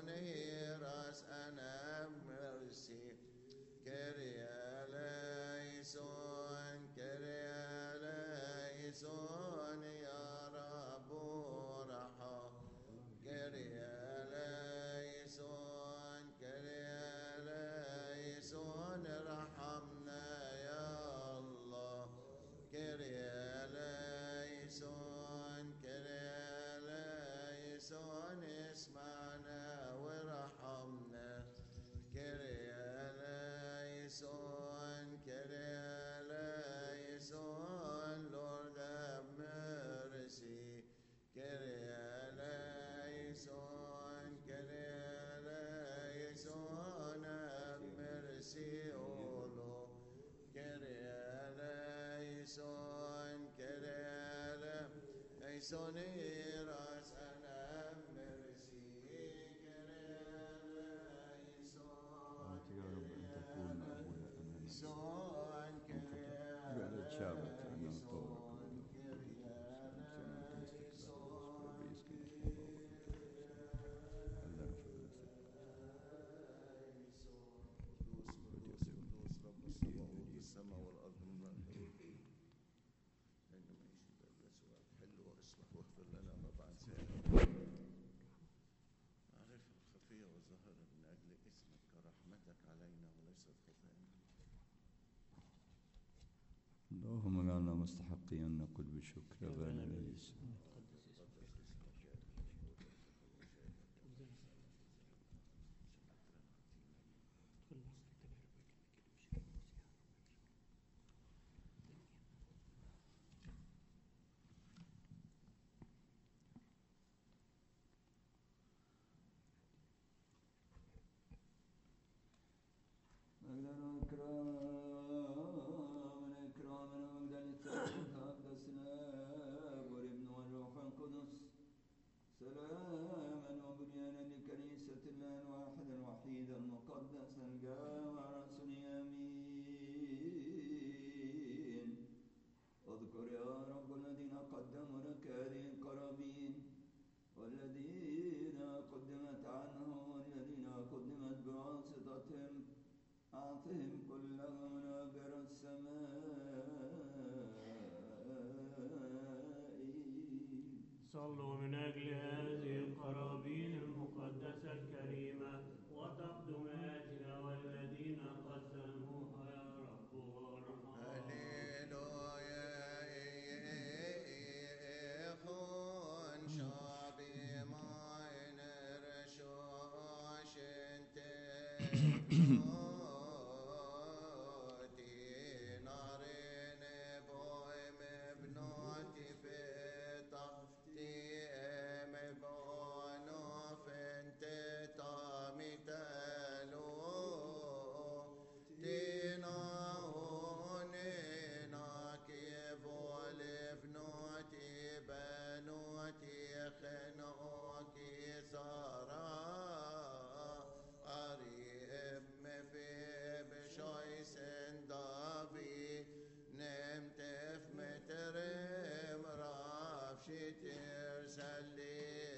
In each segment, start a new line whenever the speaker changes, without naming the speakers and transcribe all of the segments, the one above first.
hear us and have mercy. Kyrie eleison, Kyrie eleison, Ya Rabbu Raham. Kyrie eleison, Kyrie eleison, ارحمنا يا الله. Kyrie eleison, Kyrie eleison, اسمعنا وارحمنا. Kyrie eleison, Kyrie eleison, Lord have mercy. Kyrie eleison, Kyrie eleison, have mercy, O Lord. Kyrie eleison, Kyrie eleison, hear us and have mercy. Kyrie eleison,
يا رب أن تكون مقبولة أمامك.
جعل
شعبك أنه طورك
السماء والأرض من عندما يشهد الأسواق حل وأصلح واغفر لنا ما بعد أعرف الخفية والظاهرة من أجل اسمك كرحمتك علينا وليست خطايانا.
اللهم اجعلنا مستحقين أن نقول بشكر أبانا الذي
سلاما وبنيانا لكنيسة الله الواحد الوحيد المقدس الجامع رسول آمين. اذكر يا رب الذين قدموا لك هذه القرابين والذين قدمت عنهم والذين قدمت بواسطتهم أعطهم كلهم منابر السماء.
صلوا من أجل هذه القرابين المقدسة الكريمة وتقدماتنا والذين قدموها يا رب وارحمهم.
هللويا إخوان شعبي معين رشوش انتبنوتي نارين بويم ابنوتي بطفتي ام بونو فانت طامي تالو تينا هونينا كيف ولبنوتي بنوتي خنوكي سارا قريب في بشويس دافي نمت في متر مرافشي ترسلي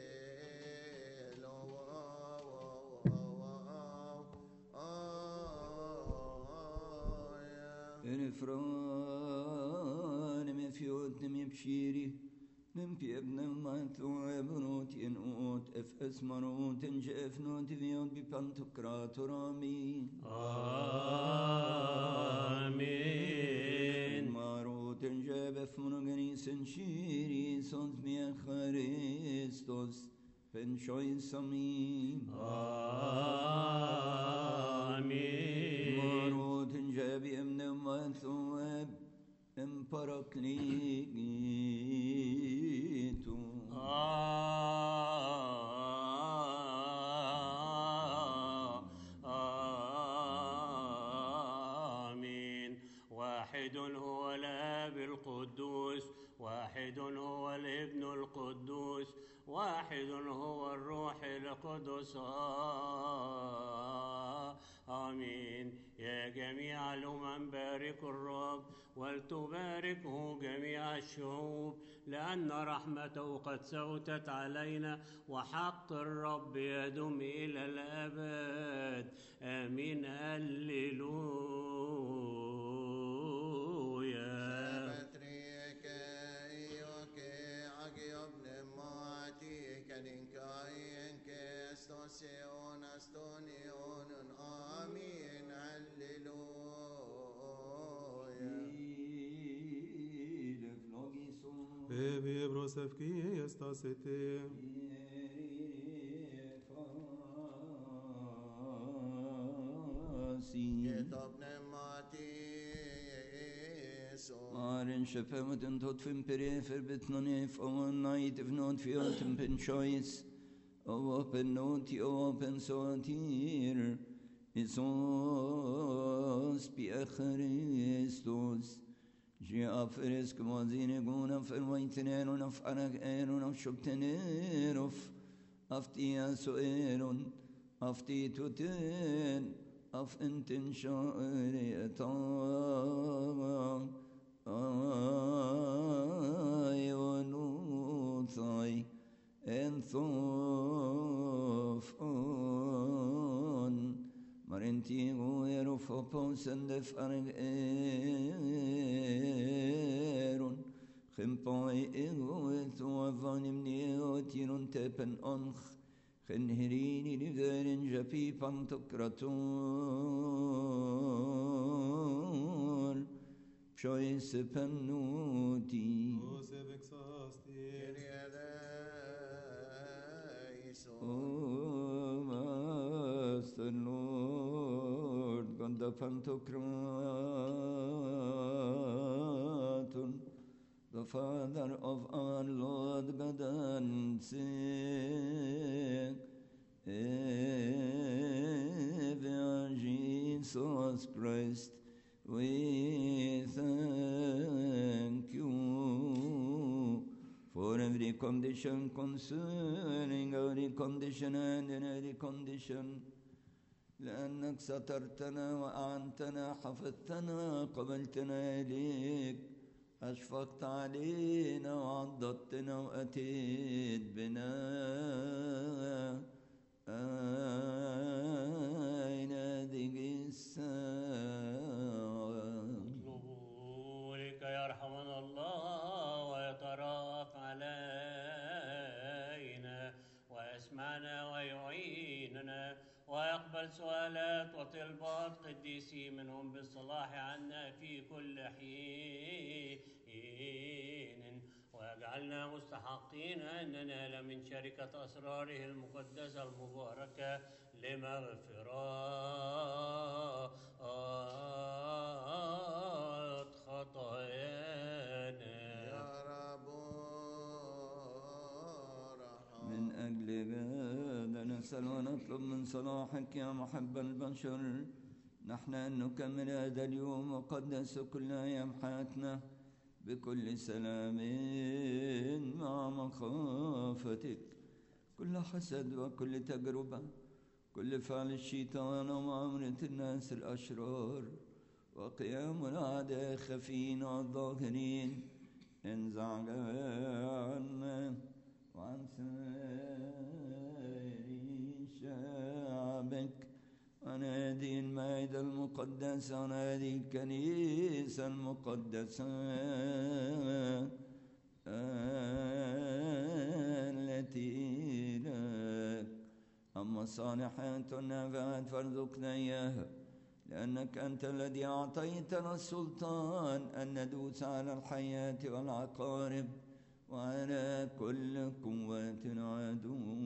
إنفران مفيوت مبشيري نمفي ابن الماتو ابنوت ينوت اف اسمروت انجف نوت فيوت ببانتوكرات رامي
آمين.
ماروت انجاب افمنوغني سنشيري صوت ميا خريستوس فنشوي سمين
آمين.
ماروت انجاب ابن الماتو امبراكليتو
آمين. واحد هو هو الآب القدوس، واحد هو الابن القدوس، واحد هو الروح القدس. آمين. يا جميع الأمم باركوا الرب، ولتباركه جميع الشعوب، لأن رحمته قد سوتت علينا، وحق الرب يدوم إلى الأبد. آمين. هللويا.
آمين. هللويا.
Evi brosevki estasete.
Kitab nemati Jesu.
Maren shefemuten tot fim perifer betnonef on night if not fioten penchois open noti open sotir isos bi Christus جاء فرس كمازين يقولون فرميتنين ونفعلك اين ونفشبتنين افتي سؤال افتي توتين اف انتن شائري اي ونوثاي انثوف مرنتي غير فوبوسن دفعلك ايرون خمباي ايغوث وفاني منيوتين تبن انخ خنهريني لذين جفي بانتقراتون بشويس بنوتي Master Lord, God the Pantocrator, the Father of our Lord God and Savior Jesus Christ, we thank you for every condition concerning every condition and in every condition. لأنك سترتنا وأعنتنا حفظتنا قبلتنا إليك أشفقت علينا وعضدتنا وأتيت بنا أين هذه الساعة
اطلبوا لكي يرحمنا الله ويترأف علينا ويسمعنا ويعيننا ويقبل سؤالات وطلبات قديسي منهم بالصلاح عنا في كل حين، ويجعلنا مستحقين أن ننال من شركة أسراره المقدسة المباركة لمغفرات خطايانا.
يا رب ارحم.
من أجل هذا نسأل ونطلب من صلاحك يا محب البشر نحن أن نكمل هذا اليوم وقدس كل أيام حياتنا بكل سلام مع مخافتك، كل حسد وكل تجربة، كل فعل الشيطان ومعاملة الناس الأشرار وقيام الأعداء خفين والظاهرين انزع عنا وعن سائر شعبك عن هذه المائدة المقدسة، عن هذه الكنيسة المقدسة التي لك. أما الصالحات والنافعات فارزقنا إياها، لأنك أنت الذي أعطيتنا السلطان أن ندوس على الحياة والعقارب وعلى كل قوة العدو.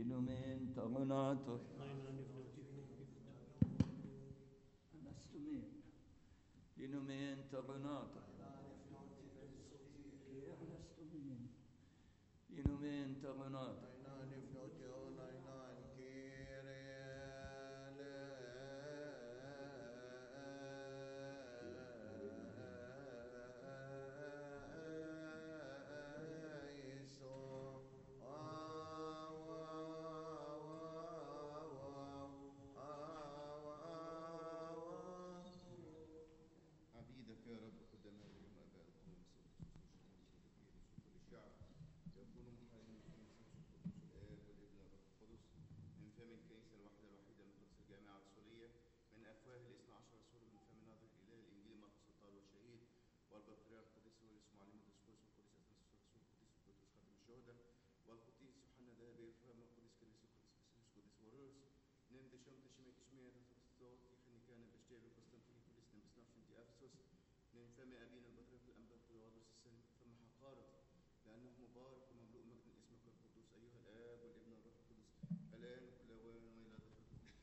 لنومين تغناته لنومين تغناته لنومين تغناته
عبيدك يا رب قدام هذه الآباء القوم كل الشعب يكونوا محاربين في الآب والابن والروح القدس من فم الكنيسة الواحدة الوحيدة المقدسة الجامعة الرسولية من أفواه الاثنى عشر رسول من فم ناظر الإله الإنجيل مرقس الطاهر والشهيد والبطريرك القديس والاسم معلم الدسقس والقديس أثناس الرسول القديس بطرس خاتم الشهداء والقديس يوحنا ذهب يفهم القديس كنيسة القديس باسيليوس قديس ورورس نم دشم تشمي كشمية تفصوت يخني كان بشتير قسطنطين كوليس نم بسنافش انتي أفسس من فم أبينا البطريرك الأنبا تيوادروس الثاني فم حقارة لأنه مبارك ومملوء مجد اسمك القدوس أيها الآب والابن والروح القدس الآن وكل أوان وإلى ظهر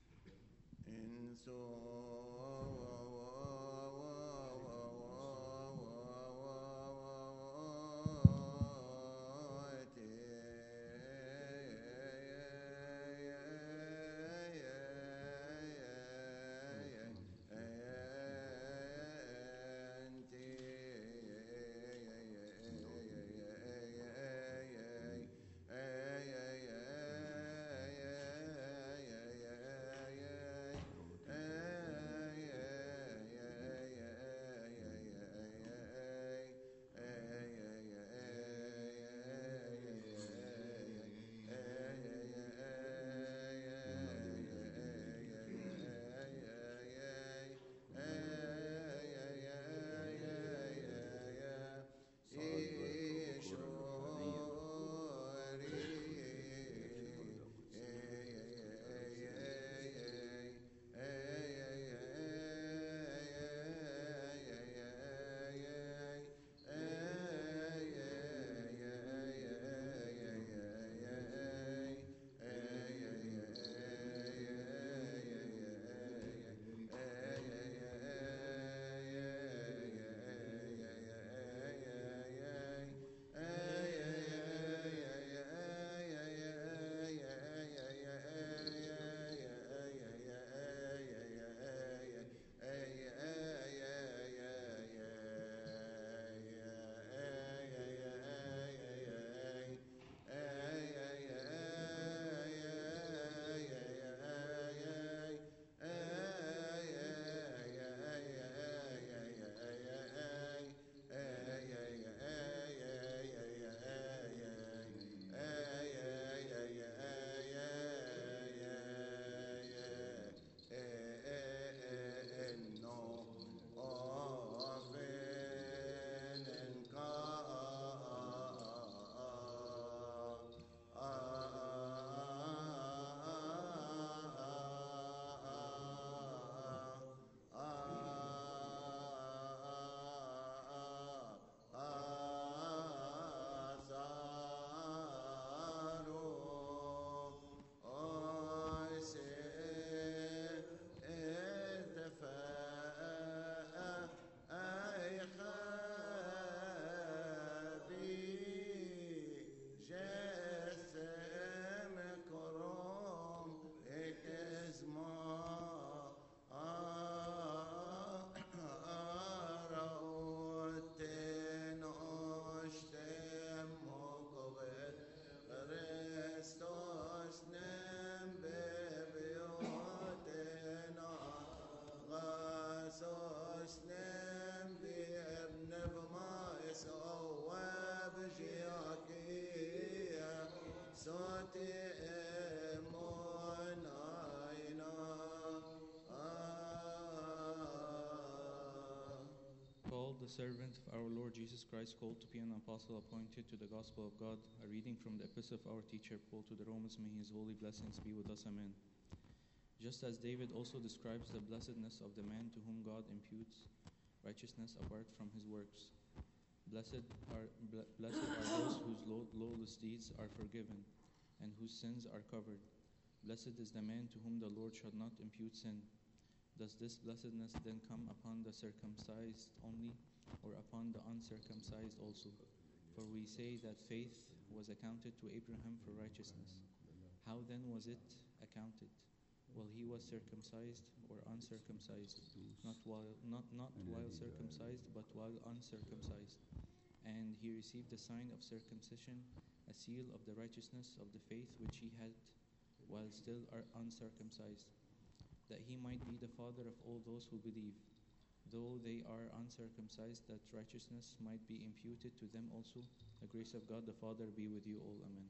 Paul, the servant of our Lord Jesus Christ, called to be an apostle appointed to the gospel of God, a reading from the epistle of our teacher Paul to the Romans, may his holy blessings be with us, amen. Just as David also describes the blessedness of the man to whom God imputes righteousness apart from his works. Blessed are those whose lawless deeds are forgiven, and whose sins are covered. Blessed is the man to whom the Lord shall not impute sin. Does this blessedness then come upon the circumcised only, or upon the uncircumcised also? For we say that faith was accounted to Abraham for righteousness. How then was it accounted? Well, he was circumcised or uncircumcised, not while circumcised, but while uncircumcised. And he received the sign of circumcision, a seal of the righteousness of the faith which he had while still uncircumcised, that he might be the father of all those who believe, though they are uncircumcised, that righteousness might be imputed to them also. The grace of God the Father be with you all. Amen.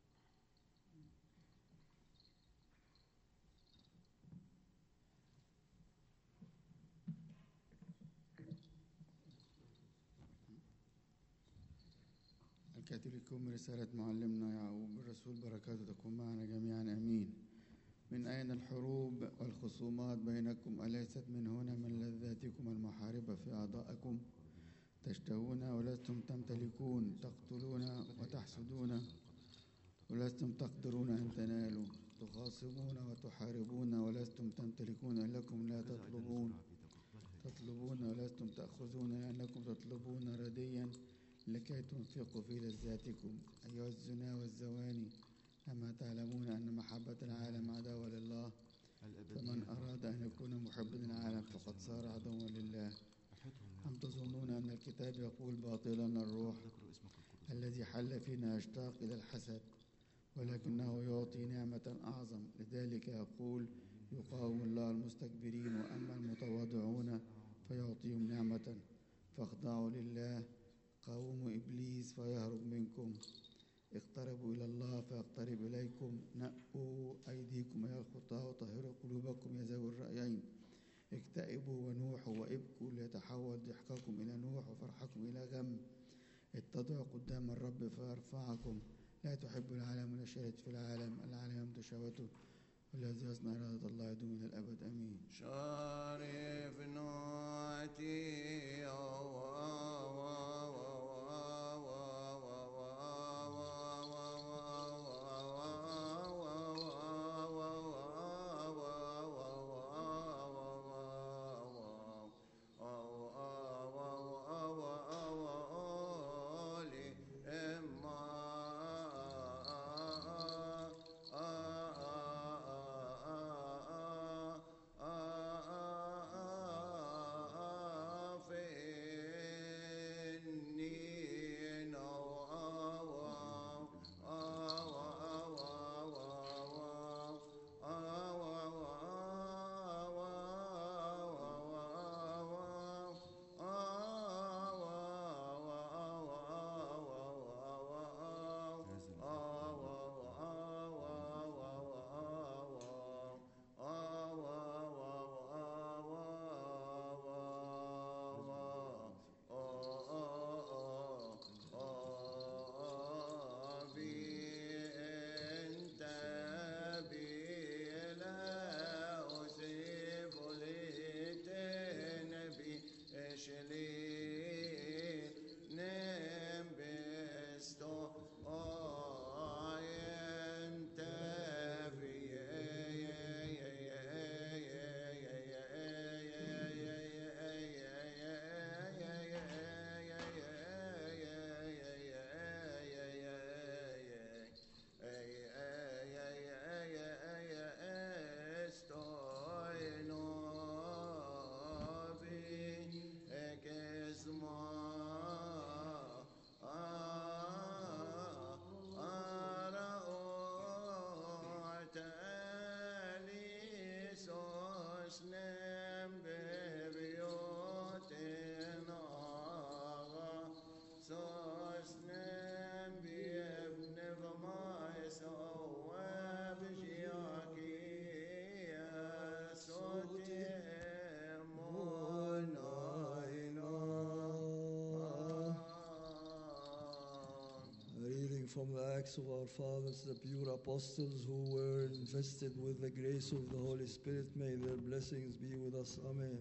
الكاتب لكم رسالة معلمنا يعقوب الرسول، بركاته تكون معنا جميعا آمين. من أين الحروب والخصومات بينكم؟ أليست من هنا من لذاتكم المحاربة في أعضائكم؟ تشتهون ولستم تمتلكون، تقتلون وتحسدون ولستم تقدرون أن تنالوا، تخاصمون وتحاربون ولستم تمتلكون، لأنكم لا تطلبون ولستم تأخذون، لأنكم تطلبون رديا لكي تنفقوا في لذاتكم. أيها الزنا والزواني، أما تعلمون أن محبة العالم عداوة لله؟ فمن أراد أن يكون محبا للعالم فقد صار عدوا لله. أم تظنون أن الكتاب يقول باطلا الروح الذي حل فينا يشتاق إلى الحسد؟ ولكنه يعطي نعمة أعظم. لذلك يقول يقاوم الله المستكبرين، وأما المتواضعون فيعطيهم نعمة. فاخضعوا لله، قاوموا إبليس فيهرب منكم. اقتربوا إلى الله فيقترب إليكم. نقوا أيديكم يا الخطاة وطهروا قلوبكم يا ذوي الرأيين. اكتئبوا ونوحوا وابكوا ليتحول ضحككم إلى نوح وفرحكم إلى غم. اتضعوا قدام الرب فيرفعكم. لا تحب العالم ولا شيء في العالم. العالم يمضي شهوته، والذي يصنع إرادة الله يدوم إلى الأبد. آمين.
شارف نوتي
From the Acts of our fathers, the pure apostles who were invested with the grace of the Holy Spirit, may their blessings be with us. Amen.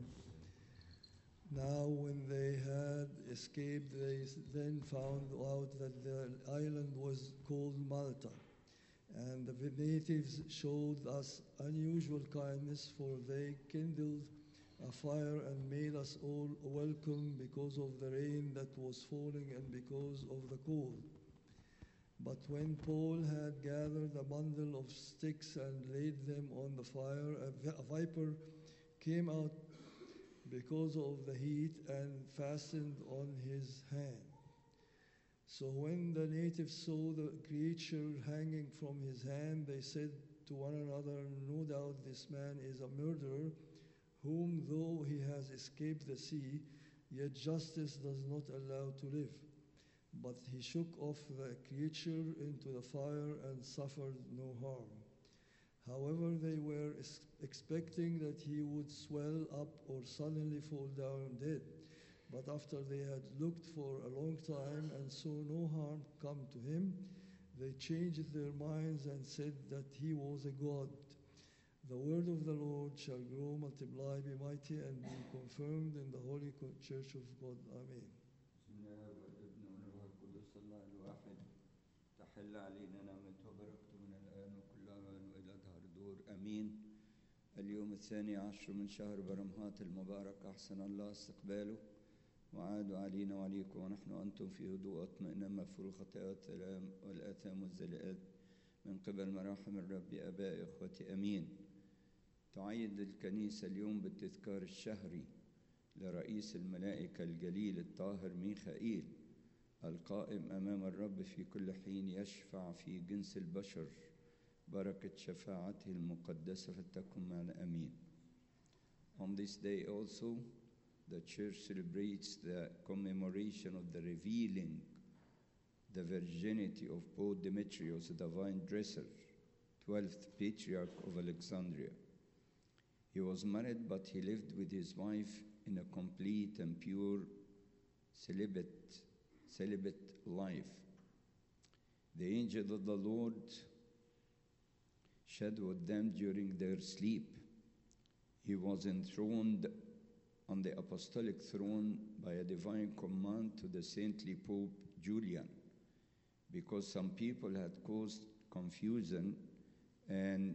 Now when they had escaped, they then found out that the island was called Malta, And the natives showed us unusual kindness, for they kindled a fire and made us all welcome because of the rain that was falling and because of the cold. But when Paul had gathered a bundle of sticks and laid them on the fire, a viper came out because of the heat and fastened on his hand. So when the natives saw the creature hanging from his hand, they said to one another, "No doubt this man is a murderer, whom though he has escaped the sea, yet justice does not allow to live." But he shook off the creature into the fire and suffered no harm. However, they were expecting that he would swell up or suddenly fall down dead. But after they had looked for a long time and saw no harm come to him, they changed their minds and said that he was a god. The word of the Lord shall grow, multiply, be mighty, and be confirmed in the holy church of God. Amen.
بسم الله والابن والروح القدس الله الواحد. تحل علينا نعمته وبركته من الآن وكل آن وإلى دهر دور. أمين. اليوم 12 من شهر برمهات المبارك، أحسن الله استقباله وعاد علينا وعليكم ونحن أنتم في هدوء واطمئنان مغفور الخطايات والآثام والزلات من قبل مراحم الرب. آبائي إخوتي، أمين. تعيد الكنيسة اليوم بالتذكار الشهري لرئيس الملائكة الجليل الطاهر ميخائيل، القائم أمام الرب في كل حين يشفع في جنس البشر. بركة شفاعته المقدسة فلتكن معنا. أمين. On this day also, the church celebrates the commemoration of the revealing the virginity of Pope Demetrius, the divine dresser, 12th patriarch of Alexandria. He was married, but he lived with his wife in a complete and pure celibate life. The angel of the Lord shadowed them during their sleep. He was enthroned on the apostolic throne by a divine command to the saintly Pope Julian, because some people had caused confusion and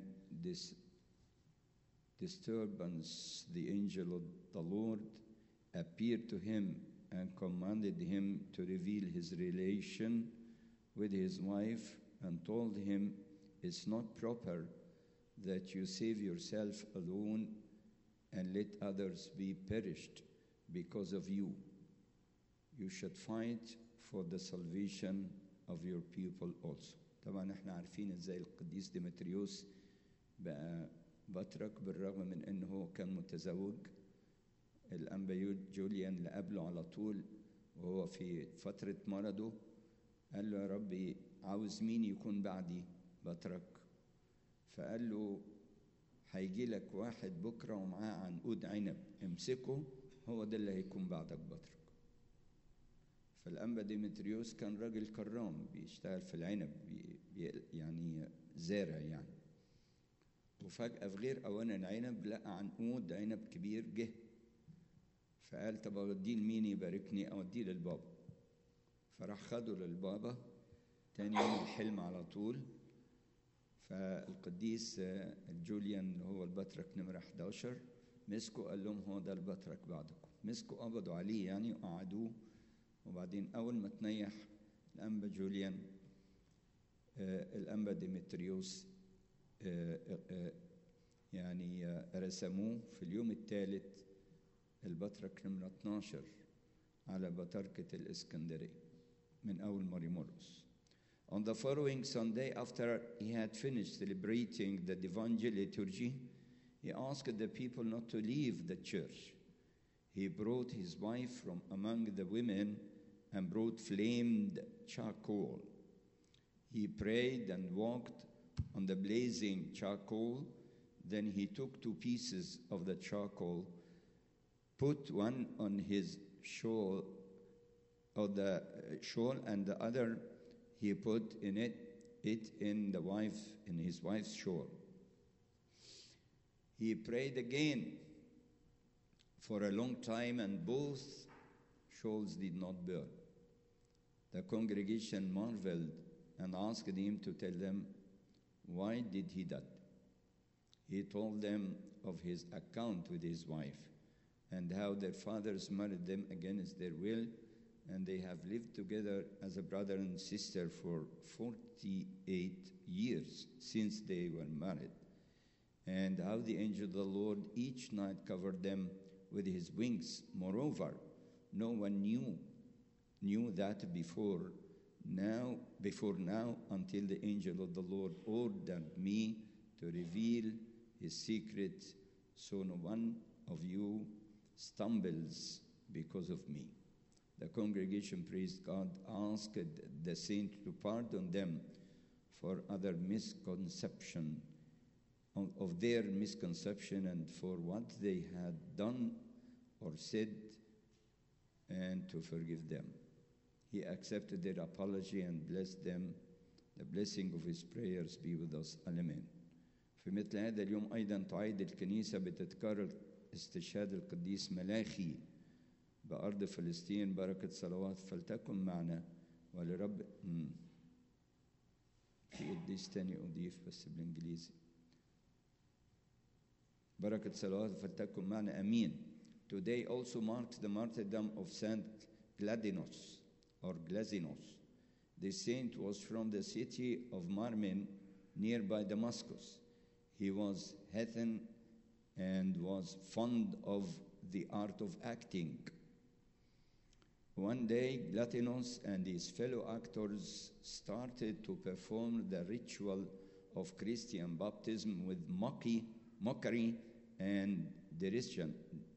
disturbance. The angel of the Lord appeared to him and commanded him to reveal his relation with his wife and told him, "It's not proper that you save yourself alone and let others be perished because of you. You should fight for the salvation of your people also." طبعا احنا عارفين ازاي القديس ديمتريوس بقى بطرك بالرغم من انه هو كان متزوج. الانبا جوليان اللي قبله على طول وهو في فترة مرضه قال له: "يا ربي، عاوز مين يكون بعدي بطرك؟" فقال له: "هيجي لك واحد بكرة ومعاه عنقود عنب، امسكه، هو ده اللي هيكون بعدك بطرك." فالأنبا ديمتريوس كان راجل كرام بيشتغل في العنب، يعني زارع يعني. وفجأة في غير أوان العنب لقى عنقود عنب كبير جه، فقال: "طب أوديه لمين يباركني؟ أوديه للبابا." فراح خده للبابا تاني يوم الحلم على طول. فالقديس جوليان اللي هو البطرك نمرة 11 مسكوا قال لهم: "هو ده البطرك بعدكم." مسكوا قبضوا عليه يعني وقعدوه. وبعدين أول ما تنيح الأنبا جوليان الأنبا ديمتريوس يعني رسموه في اليوم الثالث البطرك نمرة 12 على بطركة الإسكندرية من أول ماريمورغوس. On the following Sunday, after he had finished celebrating the divine liturgy, he asked the people not to leave the church. He brought his wife from among the women and brought flamed charcoal. He prayed and walked on the blazing charcoal. Then he took 2 pieces of the charcoal, put one on his shawl, and the other he put in his wife's shawl. He prayed again for a long time, and both shawls did not burn. The congregation marveled and asked him to tell them Why did he that? He told them of his account with his wife, and how their fathers married them against their will, and they have lived together as a brother and sister for 48 years since they were married, and how the angel of the Lord each night covered them with his wings. Moreover, no one knew that before now until the angel of the Lord ordered me to reveal his secret, so no one of you stumbles because of me. The congregation praised God, asked the saint to pardon them for other misconception of their misconception and for what they had done or said, and to forgive them. He accepted their apology and blessed them. The blessing of his prayers be with us. Amen. في مثل هذا اليوم أيضا تعيد الكنيسة بتذكار استشهاد القديس ملاخي بأرض فلسطين. بركة صلوات فلتكن معنا ولرب في قديس تاني أضيف بس بالإنجليزي. بركة صلوات فلتكن معنا. أمين. Today also marks the martyrdom of Saint Gladinos or Glazinos. The saint was from the city of Marmin nearby Damascus. He was heathen and was fond of the art of acting. One day, Glatinos and his fellow actors started to perform the ritual of Christian baptism with mockery and derision.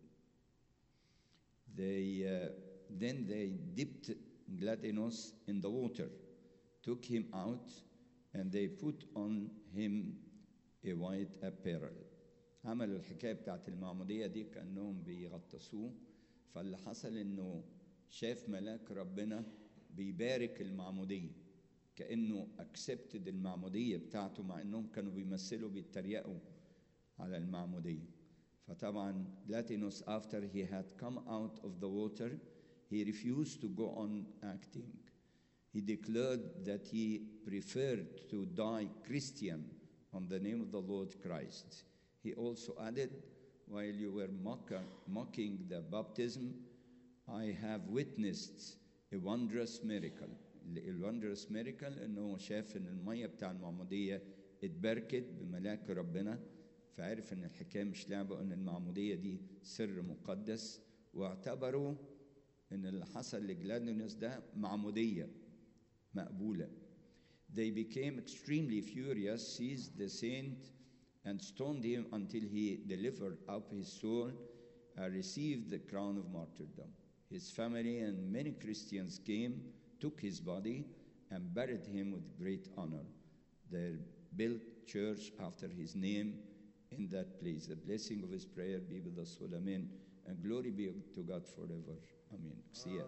Then they dipped Glatinos in the water, took him out, and they put on him a white apparel. عملوا الحكاية بتاعت المعمودية دي كأنهم بيغطسوه. فاللي حصل إنه شاف ملاك ربنا بيبارك المعمودية كأنه accepted المعمودية بتاعته، مع إنهم كانوا بيتريقوا على المعمودية. فطبعا Glatinos, after he had come out of the water, he refused to go on acting. He declared that he preferred to die Christian on the name of the Lord Christ. He also added, while you were mocking the baptism, I have witnessed a wondrous miracle. A wondrous miracle إنه شاف إن المية بتاع المعمودية اتبركت بملاك ربنا، فعرف إن الحكاية مش لعبة، إن المعمودية دي سر مقدس، واعتبروا إن اللي حصل لجلادينوس ده معمودية مقبولة. They became extremely furious, seized the saint, and stoned him until he delivered up his soul and received the crown of martyrdom. His family and many Christians came, took his body, and buried him with great honor. They built church after his name in that place. The blessing of his prayer be with us all. Amen. And glory be to God forever. Amen. See us.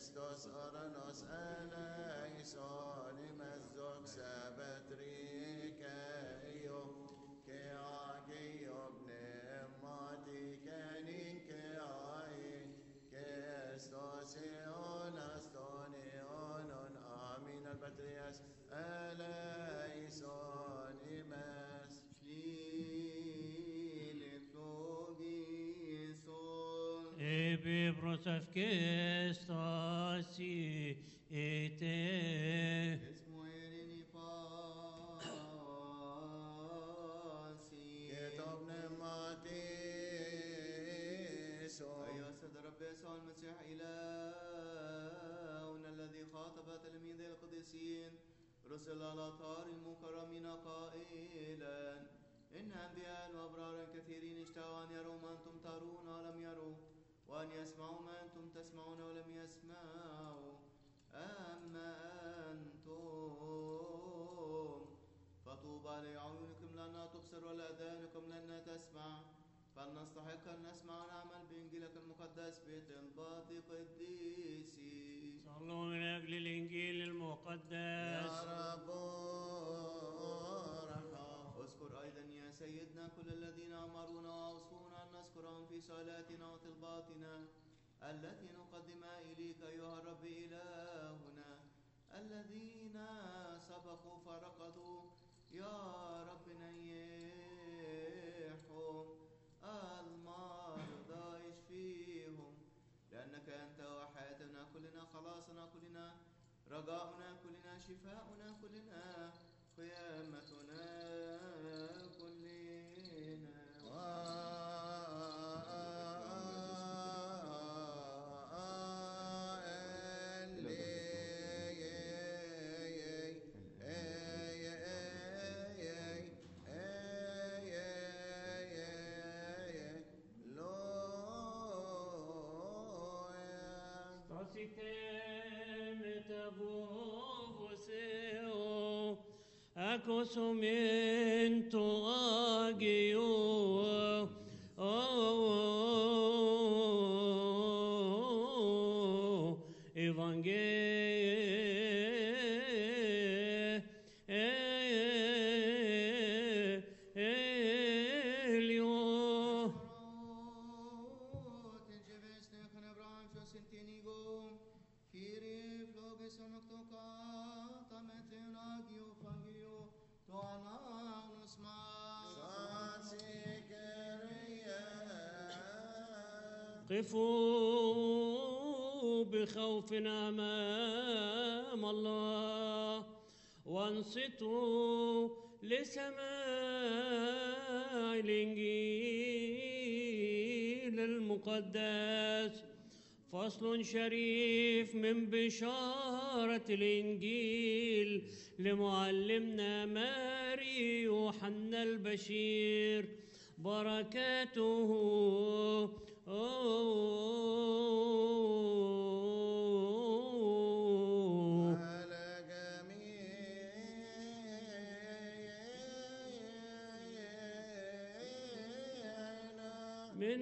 Kristus oranos eleison imezzok sabatrikeio ke agio pneumati kenin ke ai Kristus eonas tonionon amin albatrias eleison imes Lilithogison
Ebi prosafkestasi ete.
اسمويرني فاسي كتاب نماتيسو أيها السيد رب يسوع المسيح إلهنا الذي خاطب تلاميذه القديسين رسل الأطهار المكرمين قائلا إن أنبياء وأبرار كثيرين اشتهوا أن يروا ما أنتم ترون ولم يروا وأن يسمعوا ما أنتم تسمعون ولم يسمعوا أما أنتم فطوبى لأعينكم لأنها تبصر ولأذانكم لأنها تسمع فلنستحق أن نسمع ونعمل بإنجيلك المقدس بطلبات قديسي
صلوا من أجل الإنجيل المقدس.
يا رب ارحم اذكر أيضا يا سيدنا كل الذين أمرونا وأوصونا أن نذكرهم في صلاتنا وطلباتنا التي نقدمها إليك أيها الرب إلهنا الذين سبقوا فرقدوا يا رب نيحهم المرضى اشفيهم لأنك أنت وحياتنا كلنا خلاصنا كلنا رجاؤنا كلنا شفاؤنا كلنا قيامتنا كلنا
Acosumento agio evangelio قفوا بخوف أمام الله وانصتوا لسماع الإنجيل المقدس. فصل شريف من بشارة الإنجيل لمعلمنا ماري يوحنا البشير بركاته
على جميعنا
من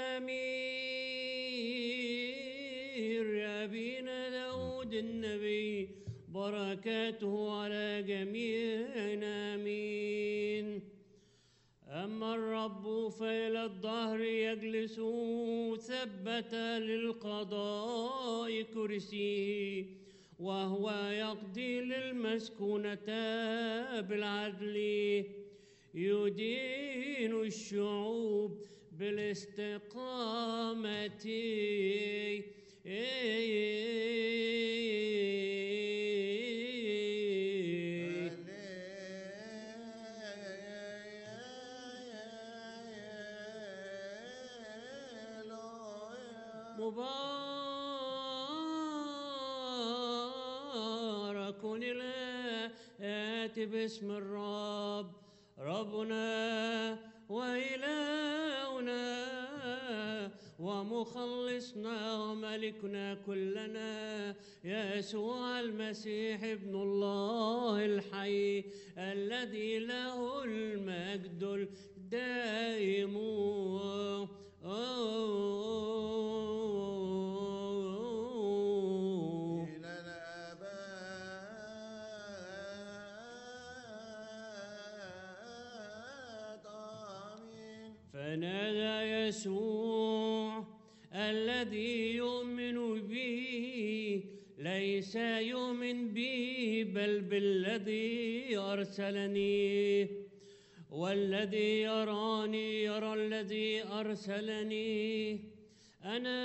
مزامير أبينا داود النبي بركاته على جميعنا آمين. أما الرب فإلى الدهر يجلس ثبت للقضاء كرسيه وهو يقضي للمسكونة بالعدل يدين الشعوب بالاستقامة. مبارك الآتي باسم الرب ربنا وإلهنا ومخلصنا وملكنا كلنا يسوع المسيح ابن الله الحي الذي له المجد الدائم يسوع الذي يؤمن بي ليس يؤمن بي بل بالذي أرسلني، والذي يراني يرى الذي أرسلني. أنا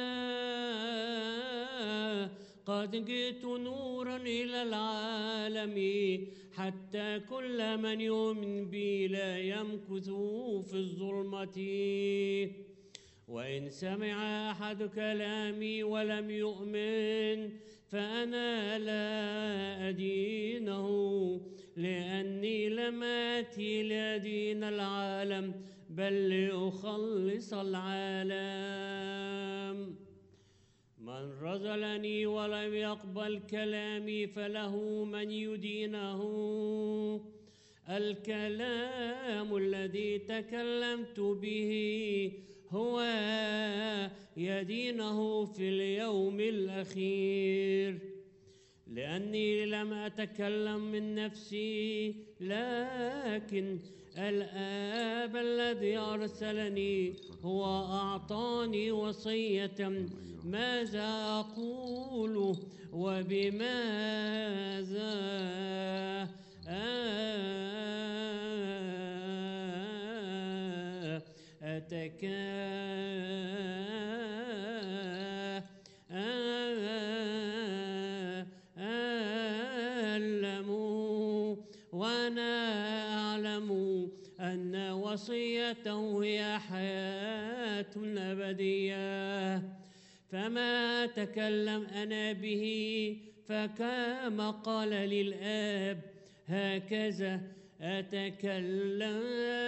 قد جئت نورا إلى العالم حتى كل من يؤمن بي لا يمكث في الظلمة. وإن سمع أحد كلامي ولم يؤمن فأنا لا أدينه، لأني لم آتي لأدين العالم بل لأخلص العالم. من رذلني ولم يقبل كلامي فله من يدينه. الكلام الذي تكلمت به هو يدينه في اليوم الأخير، لأني لم أتكلم من نفسي لكن الآب الذي أرسلني هو أعطاني وصية ماذا أقول وبماذا أتكلم. وأنا أعلم أن وصيته هي حياة أبدية، فما أتكلم أنا به فكما قال للآب هكذا أتكلم.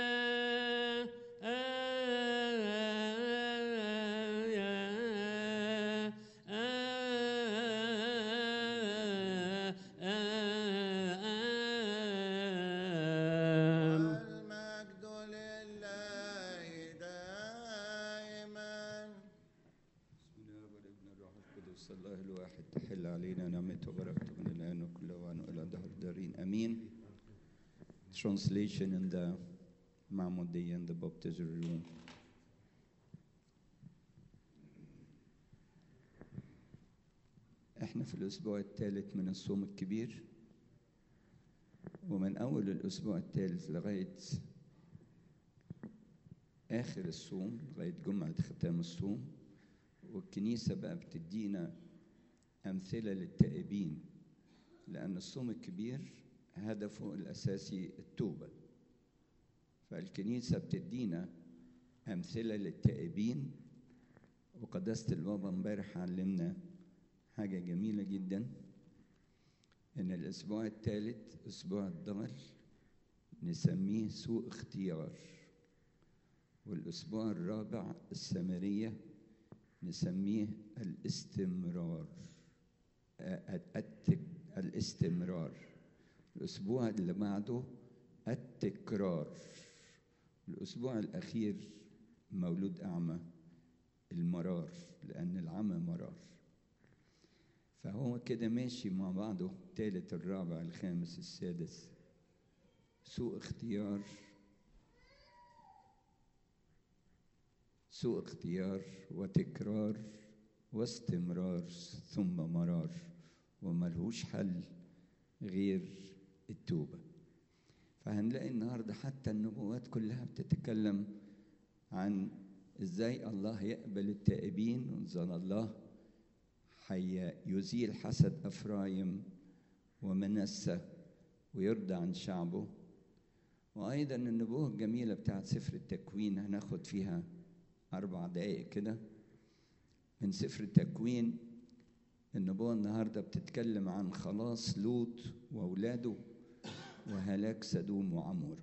والمجد لله دائما.
بسم الله والابن الروح القدس الله الواحد تحل علينا نعمته وبركته من الآن وكل وعن إلى دهر الدارين آمين. Translation in the Mahmoudiyya, the baptism room. احنا في الأسبوع الثالث من الصوم الكبير، ومن أول الأسبوع الثالث لغاية آخر الصوم لغاية جمعة ختام الصوم، والكنيسة بقى بتدينا أمثلة للتائبين، لأن الصوم الكبير هدفه الأساسي التوبة، فالكنيسة بتدينا أمثلة للتائبين. وقداسة البابا امبارح علمنا حاجة جميلة جدا، إن الأسبوع الثالث أسبوع الضال نسميه سوء اختيار، والأسبوع الرابع السامرية نسميه الاستمرار. الاستمرار. الأسبوع اللي بعده التكرار. الأسبوع الأخير مولود أعمى، المرار، لأن العمى مرار. فهو كده ماشي مع بعضه، الثالث الرابع الخامس السادس. سوء اختيار، سوء اختيار وتكرار واستمرار ثم مرار، وملهوش حل غير التوبة. فهنلاقي النهاردة حتى النبوات كلها بتتكلم عن ازاي الله يقبل التائبين، وانزل الله يزيل حسد أفرايم ومنسى ويرضى عن شعبه. وأيضا النبوة الجميلة بتاعت سفر التكوين هناخد فيها 4 دقائق كده من سفر التكوين. النبوة النهاردة بتتكلم عن خلاص لوط وأولاده وهلاك سدوم وعمورة.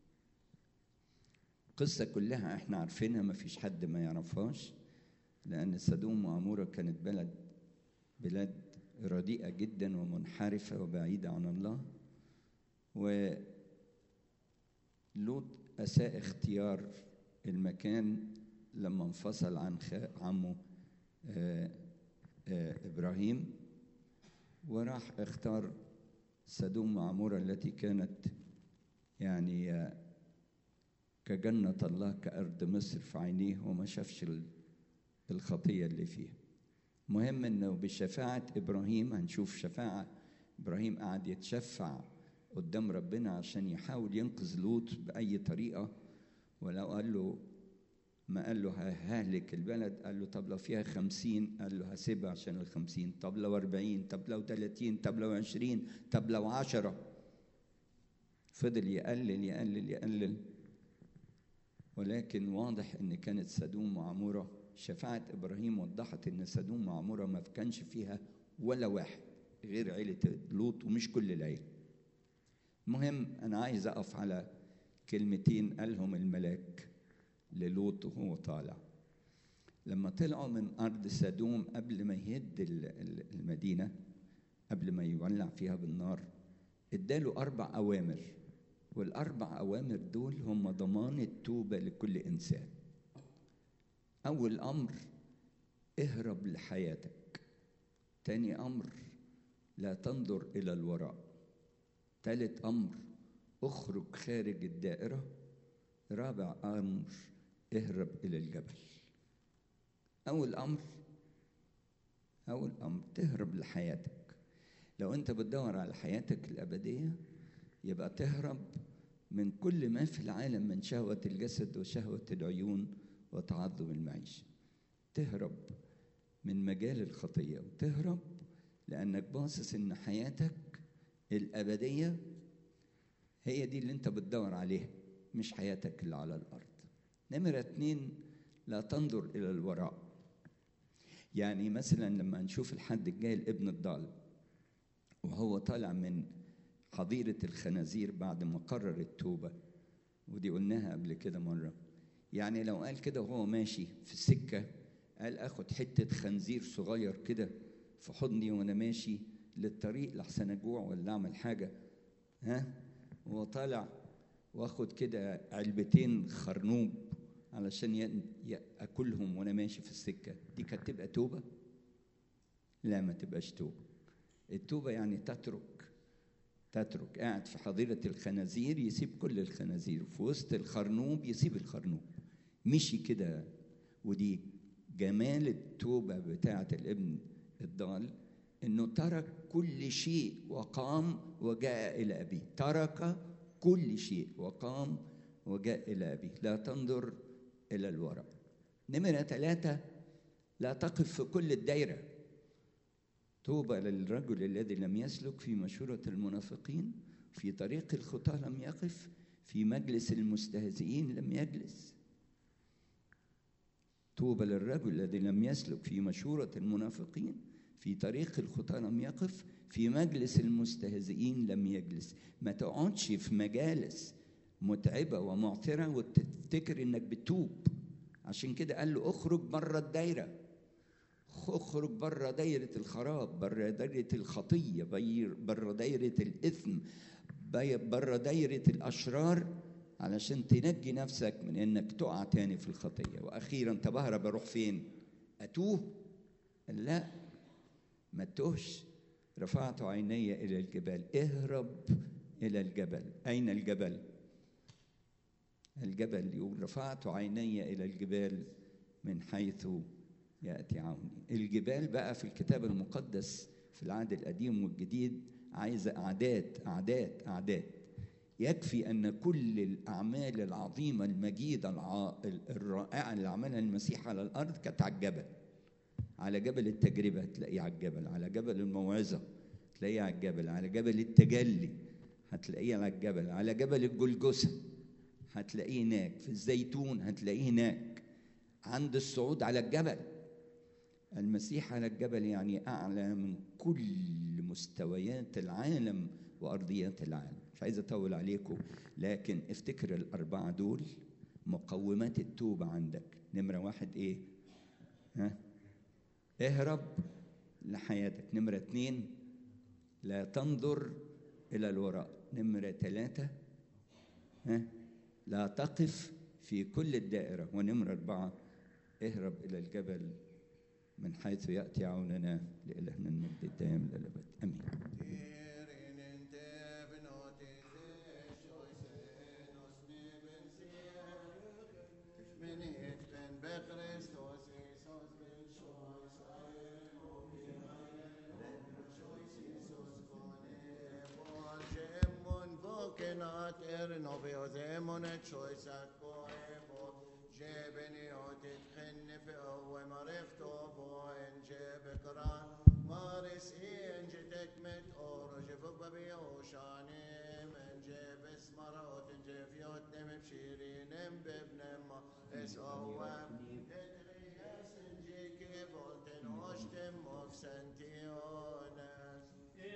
القصة كلها احنا عارفينها، ما فيش حد ما يعرفهاش، لأن سدوم وعمورة كانت بلاد رديئة جدا ومنحرفة وبعيدة عن الله. ولوط أساء اختيار المكان لما انفصل عن عمه إبراهيم، وراح اختار سدوم وعمورة التي كانت يعني كجنة الله كأرض مصر في عينيه، وما شافش الخطية اللي فيها. مهم انه بشفاعة ابراهيم، هنشوف شفاعة ابراهيم قاعد يتشفع قدام ربنا عشان يحاول ينقذ لوط بأي طريقة. ولو قال له، ما قال له ههلك البلد، قال له طب لو فيها 50، قال له هسيبها عشان 50. طب لو 40، طب لو 30، طب لو 20، طب لو 10. فضل يقلل يقلل يقلل. ولكن واضح ان كانت سدوم وعمورة، شفاعة ابراهيم وضحت ان سدوم وعمورة ما كانش فيها ولا واحد غير عيلة لوط، ومش كل العيلة. المهم انا عايز اقف على كلمتين قالهم الملاك للوط وهو طالع. لما طلعوا من أرض سدوم قبل ما يهد المدينة، قبل ما يولع فيها بالنار، اداله 4 أوامر. وال4 أوامر دول هم ضمان التوبة لكل إنسان. أول أمر اهرب لحياتك. تاني أمر لا تنظر إلى الوراء. ثالث أمر اخرج خارج الدائرة. رابع أمر اهرب إلى الجبل. أول أمر تهرب لحياتك. لو أنت بتدور على حياتك الأبدية، يبقى تهرب من كل ما في العالم من شهوة الجسد وشهوة العيون وتعظم المعيشة. تهرب من مجال الخطية، وتهرب لأنك باصص إن حياتك الأبدية هي دي اللي أنت بتدور عليها، مش حياتك اللي على الأرض. نمرة 2 لا تنظر إلى الوراء. يعني مثلا لما نشوف الحد الجاي الابن الضال وهو طالع من حظيرة الخنازير بعد ما قرر التوبة، ودي قلناها قبل كده مرة. يعني لو قال كده وهو ماشي في السكة، قال أخد حتة خنزير صغير كده في حضني وأنا ماشي للطريق لحسن أجوع ولا أعمل حاجة، وهو طالع واخد كده علبتين خرنوب علشان أكلهم وأنا ماشي في السكة، دي كانت تبقى توبة؟ لا، ما تبقاش توبة. التوبة يعني تترك قاعد في حظيرة الخنازير يسيب كل الخنازير، في وسط الخرنوب يسيب الخرنوب، مشي كده. ودي جمال التوبة بتاعة الابن الضال، إنه ترك كل شيء وقام وجاء إلى أبيه. ترك كل شيء وقام وجاء إلى أبيه. لا تنظر إلى الوراء. نمرة 3 لا تقف في كل الدائرة. طوبى للرجل الذي لم يسلك في مشورة المنافقين، في طريق الخطاة لم يقف، في مجلس المستهزئين لم يجلس. طوبى للرجل الذي لم يسلك في مشورة المنافقين، في طريق الخطاة لم يقف، في مجلس المستهزئين لم يجلس. ما تقعدش في مجالس متعبة ومعثرة وتفتكر انك بتوب. عشان كده قال له اخرج بره الدايرة، اخرج بره دايرة الخراب، بره دايرة الخطية، بره دايرة الإثم، بره دايرة الأشرار، علشان تنجي نفسك من انك تقع تاني في الخطية. واخيرا طب اهرب اروح فين؟ اتوه؟ لا، ما تتوهش. رفعت عيني الى الجبال. اهرب الى الجبل. اين الجبل؟ الجبل يقول رفعت عيني الى الجبال من حيث ياتي عوني. الجبال بقى في الكتاب المقدس في العهد القديم والجديد عايزه اعداد اعداد اعداد. يكفي أن كل الأعمال العظيمة المجيدة الرائعة اللي عملها المسيح على الأرض كانت على الجبل. على جبل التجربة تلاقيه على الجبل، على جبل الموعظة تلاقيه على الجبل، على جبل التجلي هتلاقيه على الجبل، على جبل الجلجثة هتلاقيه هناك، في الزيتون هتلاقيه هناك، عند الصعود على الجبل. المسيح على الجبل يعني أعلى من كل مستويات العالم وأرضيات العالم. مش عايز أطول عليكم، لكن افتكر ال4 دول مقومات التوبة عندك. نمرة 1 إيه؟ اهرب لحياتك. نمرة 2 لا تنظر إلى الوراء. نمرة 3 لا تقف في كل الدائرة. ونمرة 4 اهرب إلى الجبل من حيث يأتي عوننا. لإلهنا المجد الدائم للأبد. آمين.
Men het ben bij Christus Jezus في وزيمون تشويسات كويبو جيبني وتتخن في أول مرفتو بوين جيب كران مارس إن جتك مت أورج فوق بيوشاني من جيب اسمر وتنجيب يوتنم بشيرين ببنم اسوام تدري سنجيكي بولتن وشتم مفسنتيونس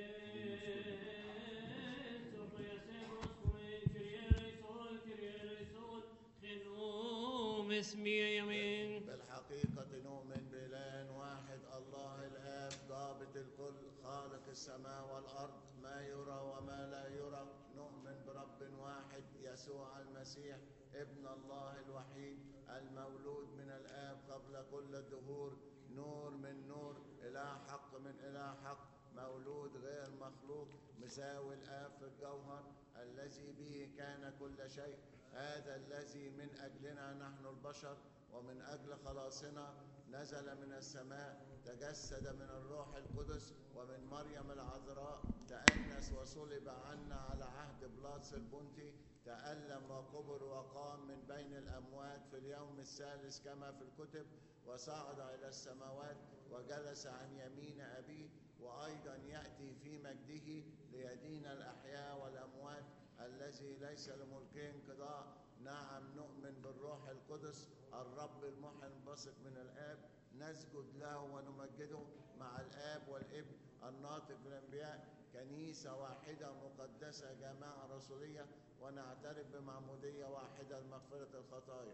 اسمي يمين.
بالحقيقة نؤمن بإله واحد الله الآب ضابط الكل خالق السماء والأرض ما يرى وما لا يرى. نؤمن برب واحد يسوع المسيح ابن الله الوحيد المولود من الآب قبل كل الدهور نور من نور إله حق من إله حق مولود غير مخلوق مساوي الآب في الجوهر الذي به كان كل شيء. هذا الذي من أجلنا نحن البشر ومن أجل خلاصنا نزل من السماء تجسد من الروح القدس ومن مريم العذراء تأنس وصلب عنا على عهد بلاطس البنطي تألم وقبر وقام من بين الأموات في اليوم الثالث كما في الكتب وصعد إلى السماوات وجلس عن يمين أبيه وأيضا يأتي في مجده ليدين الأحياء والأموات الذي ليس لملكه انقضاء. نعم نؤمن بالروح القدس الرب المحيي البثق من الآب نسجد له ونمجده مع الآب والابن الناطق بالأنبياء كنيسة واحدة مقدسة جماعة رسولية ونعترف بمعمودية واحدة لمغفرة الخطايا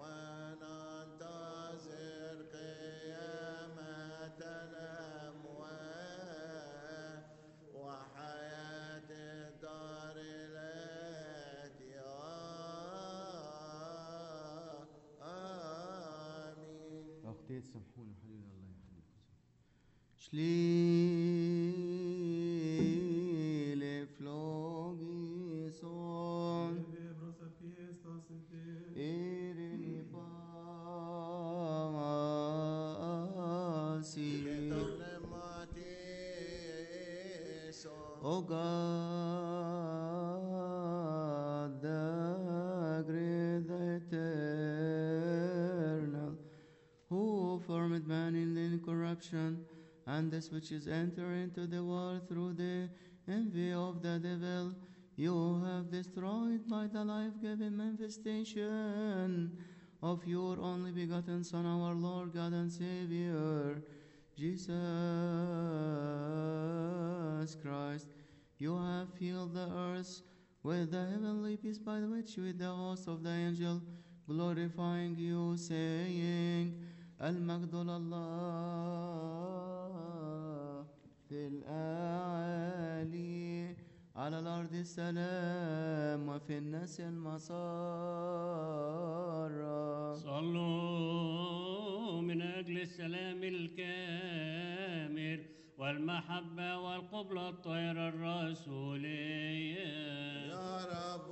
وننتظر قيامة الأموات وحياة الدار التي آمين.
أختي تسامحوني حبيبي الله يحفظكم. شليل فلوغيسون إيريني باسي O God, the great, the eternal, who formed man in incorruption, and this which is entering into the world through the envy of the devil, you have destroyed by the life-giving manifestation of your only begotten Son, our Lord God and Savior, Jesus Christ. You have filled the earth with the heavenly peace by which with the host of the angel glorifying you, saying, المجد لله في الأعالي على الأرض السلام وفي الناس المسار.
صلوا من أجل السلام الكامل والمحبة والقبلة الطاهرة الرسولية.
يا رب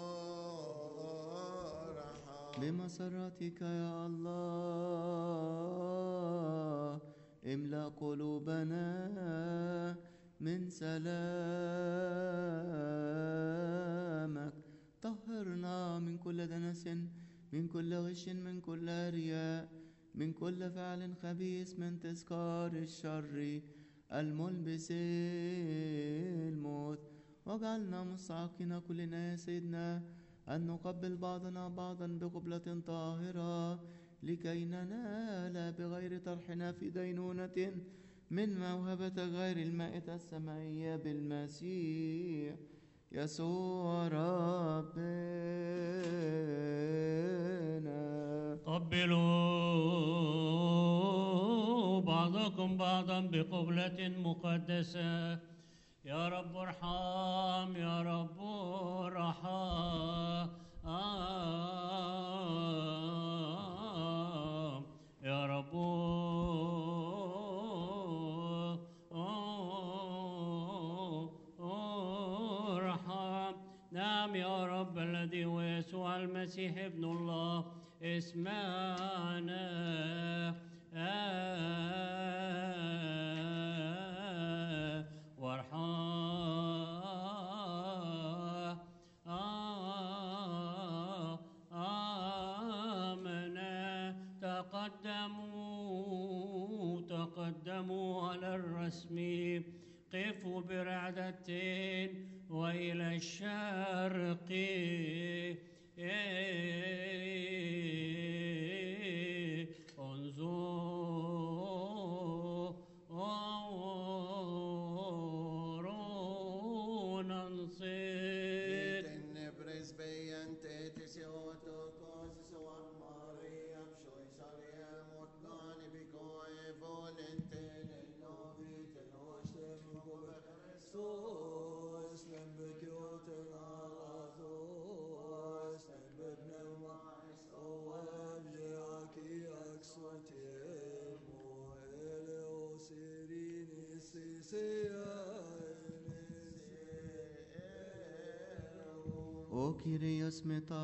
ارحم
بمسرتك يا الله املأ قلوبنا من سلامك طهرنا من كل دنس من كل غش من كل رياء من كل فعل خبيث من تذكار الشر الملبس الموت واجعلنا مستحقين كلنا يا سيدنا أن نقبل بعضنا بعضا بقبلة طاهرة لكي ننال بغير طرحنا في دينونة من موهبة غير المائدة السمائية بالمسيح يسوع ربنا.
قبلوا بعضكم بعضا بقبلة مقدسة. يا رب ارحم يا رب ارحم يا رب ارحم. نعم يا رب الذي هو يسوع المسيح ابن الله اسمعنا وارحم قدموا على الرسم قفوا برعدتين وإلى الشرق انظروا ننصت
Tenebres beyente tisioto coses o Maria pshoi saria motnani bicoe volente nel novi te nostem come Christos nem becioten alazos nem bedneumas o evge aki axotemo eleos irinis
O Kyrios meta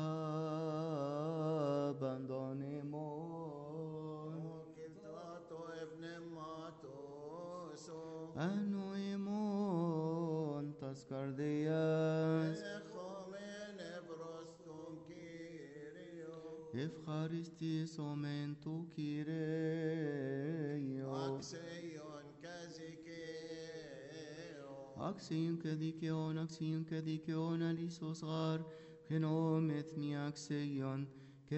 abandonnemon
Kiltato evnematos
Anoimon taskardias
Echomen evrostum Kyrio
Ευχαριστής ομέν του Kyreio
Axeion kazikeo
Αξίον και δικαιών αλήσος γάρ γενόμ εθνή αξίον και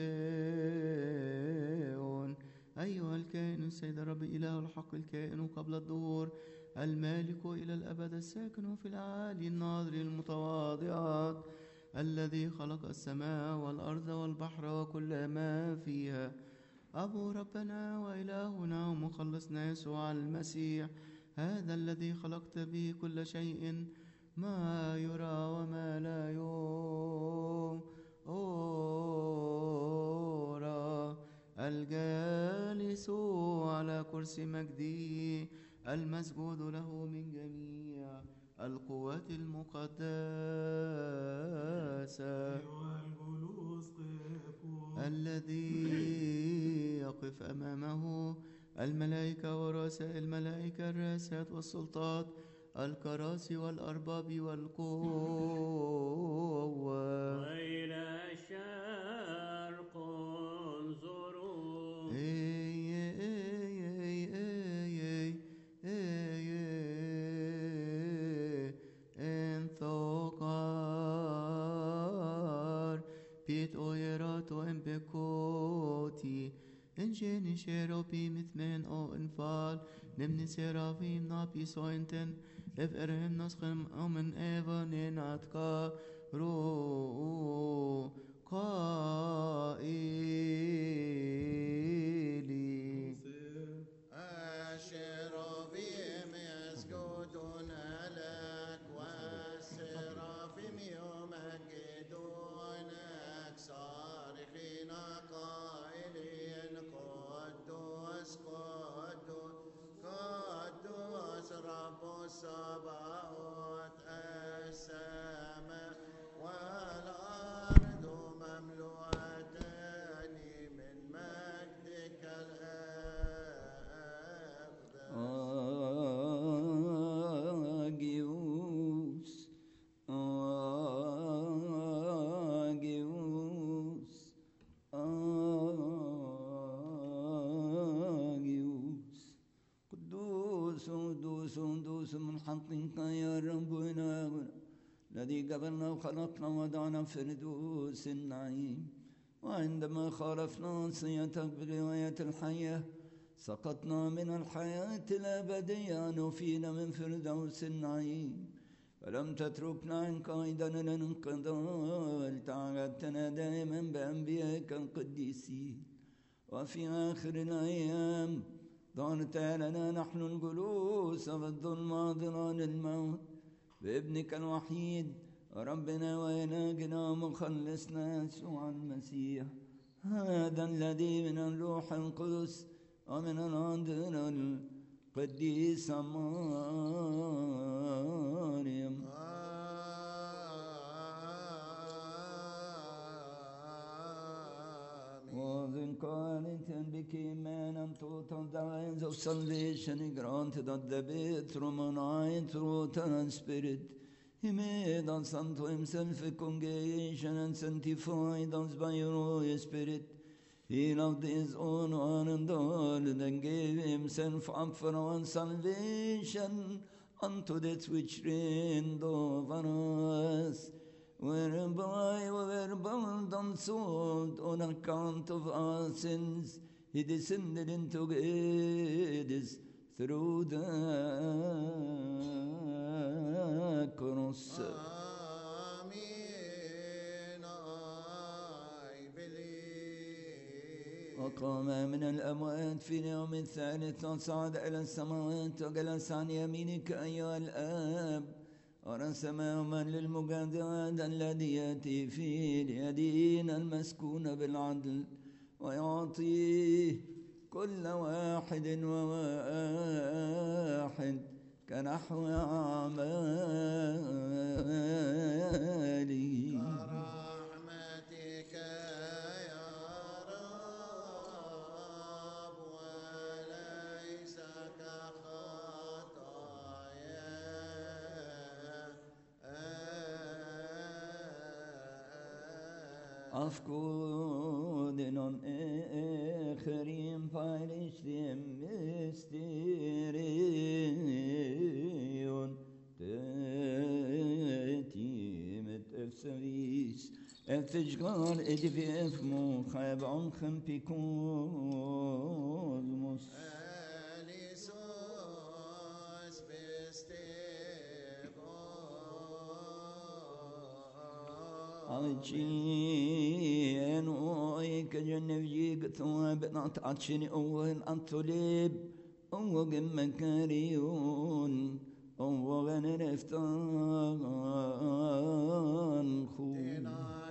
δικαιών أيها الكائن السيد الرب إله الحق الكائن قبل الظهور المالك إلى الأبد الساكن في العالي الناظر المتواضعات الذي خلق السماء والأرض والبحر وكل ما فيها أبو ربنا وإلهنا ومخلصنا يسوع المسيح هذا الذي خلقت به كل شيء ما يرى وما لا يرى الجالس على كرسي مجده المسجود له من جميع القوات المقدسة الذي يقف أمامه الملائكة ورؤساء الملائكة الرئاسات والسلطات الكراسي والأرباب والقوة
وإلى الشرق انظروا
انثقار بيت أويراتو امبكوتي انجيني شيروبي مثمن او انفال نمني سيرافيم نابي سوينتن اف ارهم نسخم امن ايفانين اتكا رو قائلي
الشرافيم يسجدون لك والسرافيم يمجدونك صارخين قائلين قدوس قدوس قدوس رب الصباوت السماء والأرض مملوءتان من مجدك الأقدس
Agios, Agios, Agios. قدوس قدوس قدوس من حقك يا رب إلهنا الذي قبلنا وخلقنا وضعنا في فردوس النعيم وعندما خالفنا وصيتك برواية الحياة سقطنا من الحياة الأبدية نفينا من فردوس النعيم فلم تتركنا عنك أيضا إلى الانقضاء تعهدتنا دائما بأنبيائك القديسين وفي آخر الأيام ظهرت لنا نحن الجلوس في الظلمة ظلال الموت بابنك الوحيد ربنا وإلهنا ومخلصنا يسوع المسيح هذا الذي من الروح القدس ومن العذراء القديسة مريم was incarnate and became man and total dies of salvation granted at the bedroom and I through and spirit. He made us unto himself a congregation and sanctified us by your Holy Spirit. He loved his own one and all, and gave himself up for our salvation unto that which reigned over us, whereby we were bound and sold on account of our sins. He descended into Hades through the cross. وقام من الأموات في اليوم الثالث وصعد إلى السماوات وجلس عن يمينك أيها الآب ورسم يوما للمجادلة الذي يأتي فيه ليدين المسكون بالعدل ويعطيه كل واحد وواحد كنحو أعماله. Afkoden echerim peilistim mysterion tetimet efseris efteglar edivef mochab anchem pikosmos Alcien oi كجنب جيق ثواب نطعتشني أول أنطلب أول مكاريون أول نفتان خون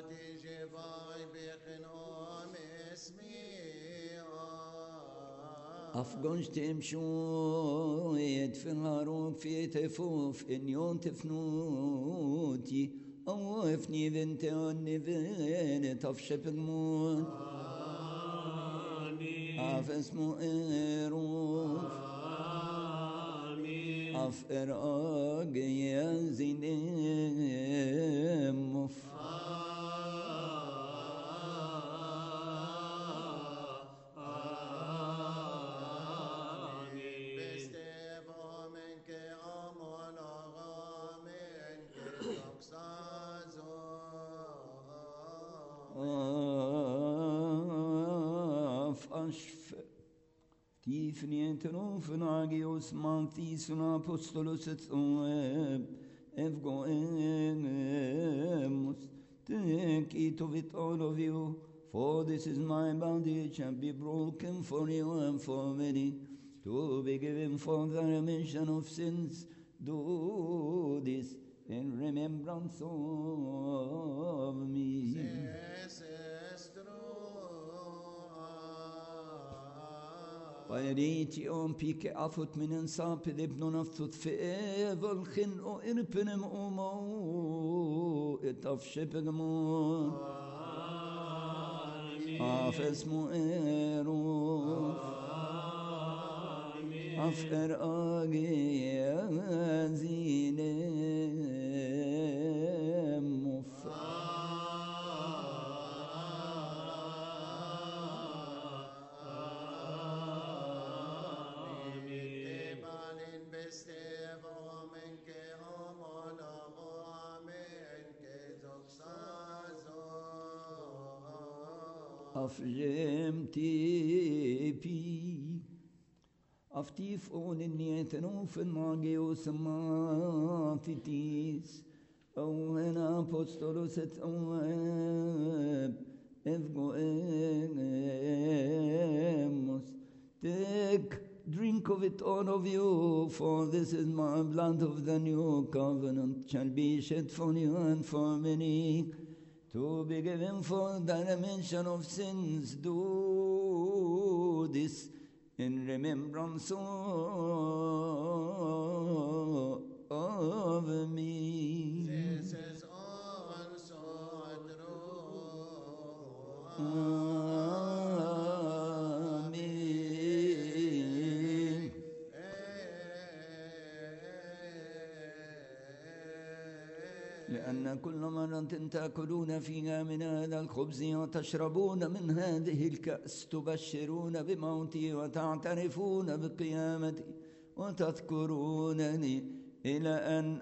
أفقنش تمشويت في الهاروك في تفوف إن يون تفنوتي أوفني بنت ونفين تفشف الموت أف اسمه إيروف أف إراق ينزين مف Tifni trofen agios mantis un apostolos et oeb evgo emus take it of it all of you, for this is my body which shall be broken for you and for many to be given for the remission of sins. Do this in remembrance of me. ويريتي أم بيك أفوت من انصاب ابن نفثت في إيفل خنقو إربنم أمو إتفشب المون أفسمو إيروف أفر آجي أزيني أفجمتي أفتيف أون النيتنوف الماجيوس ماتيتيس أو هنا أبوستولوس أواب إفغو إيموس Take, drink of it all of you, for this is my blood of the new covenant, shall be shed for you and for many, to be given for the remission of sins. Do this in remembrance of me.
This is also true.
أن كل مرة تأكلون فيها من هذا الخبز وتشربون من هذه الكأس تبشرون بموتي وتعترفون بقيامتي وتذكرونني إلى أن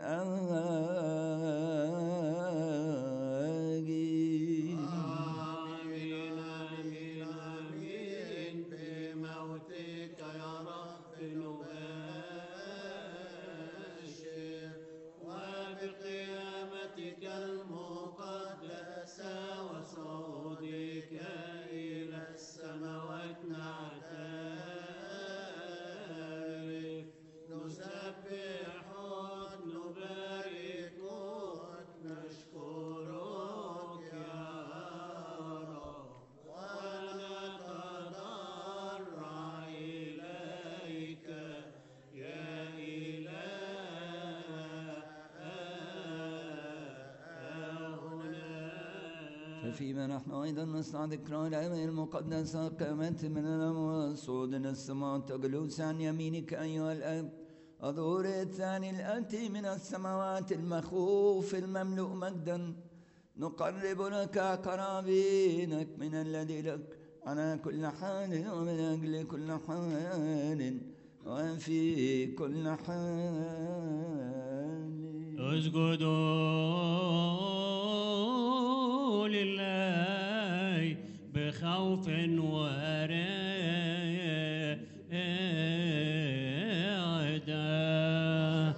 آجي.
آمين آمين آمين بموتك يا رب نبشر وبقيامتك المقدسة وصعودك إلى السماوات نعترف نسبحك نباركك نشكرك يا رب ونتضرع إليك يا إلهنا.
ففيما نحن أيضا نصنع ذكرى الأيام المقدسة قامت من الأموات صعود السماوات جلوس عن يمينك أيها الأب الظهور الثاني الآتي من السماوات المخوف المملوء مجدا نقرب لك قرابينك من الذي لك على كل حال ومن أجل كل حال وفي كل حال.
اسجدوا لله بخوف ورعدة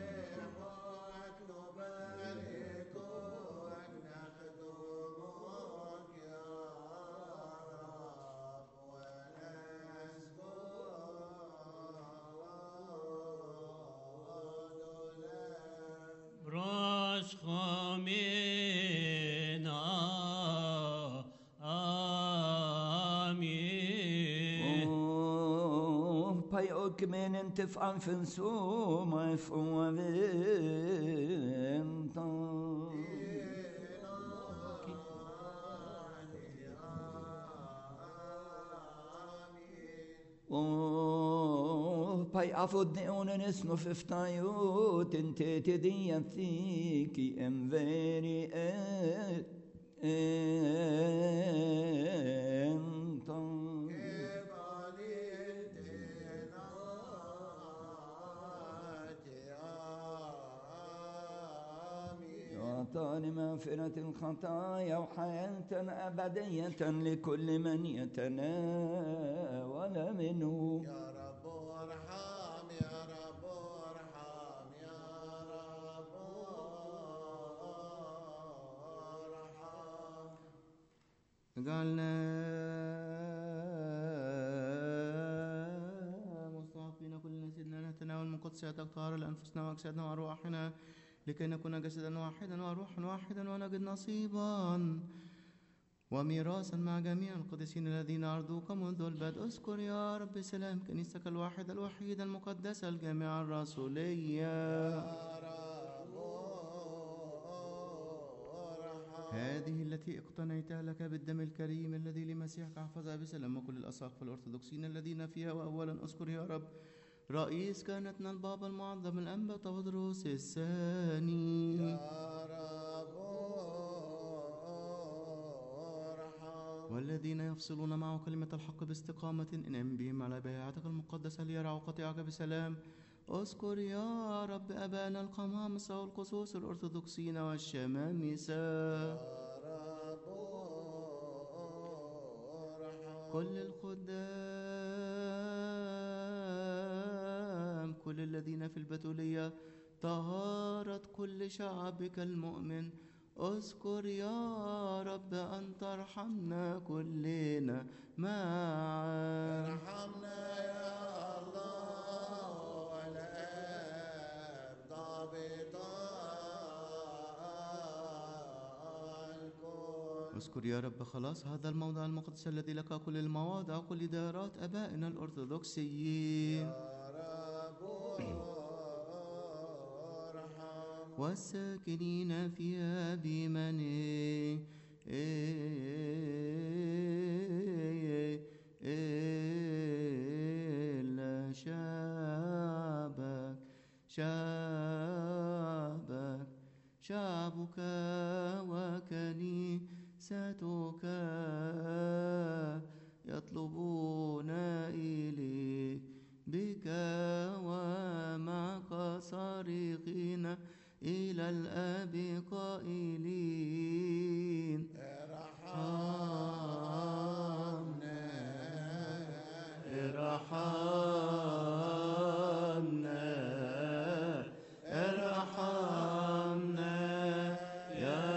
براش خامينا آمين.
Pay ökmenin tif'an suma if'u vinta. Pay afudni unen isnu fiftayut inti tidiyan thiki emveri enta. أعطاني مغفرة الخطايا وحياة أبدية لكل من يتناول منه.
يا رب ارحم يا رب ارحم يا رب ارحم.
اجعلنا مستحقين كلنا سيدنا نتناول من قدسيتك طهارة لأنفسنا وأجسادنا وأرواحنا لكي نكون جسدا واحدا وروحا واحدا ونجد نصيبا وميراثا مع جميع القديسين الذين أرضوك منذ البدء. اذكر يا رب سلام كنيستك الواحدة الوحيدة المقدسة الجامعة الرسولية هذه التي اقتنيتها لك بالدم الكريم الذي لمسيحك احفظها بسلام وكل الأساقفة الأرثوذكسيين الذين فيها. وأولا اذكر يا رب رئيس كهنتنا البابا المعظم الأنبا تودروس الثاني
يا رب ارحم.
والذين يفصلون معه كلمة الحق باستقامة انعم بهم على بيعتك المقدسة ليرعوا قطيعك بسلام. اذكر يا رب أبانا القمامسة والقصوص الأرثوذكسيين والشمامسة كل الخدام كل الذين في البتولية طهارة كل شعبك المؤمن. اذكر يا رب أن ترحمنا كلنا معا.
ارحمنا يا الله والآب ضابطا الكل.
اذكر يا رب خلاص هذا الموضع المقدس الذي لك كل المواضع كل دارات أبائنا الأرثوذكسيين والساكنين فيها بمن إلا شعبك شعبك وكنيستك يطلبون إليك بك ومعك صارخين إلى الآب قائلين ارحمنا ارحمنا ارحمنا يا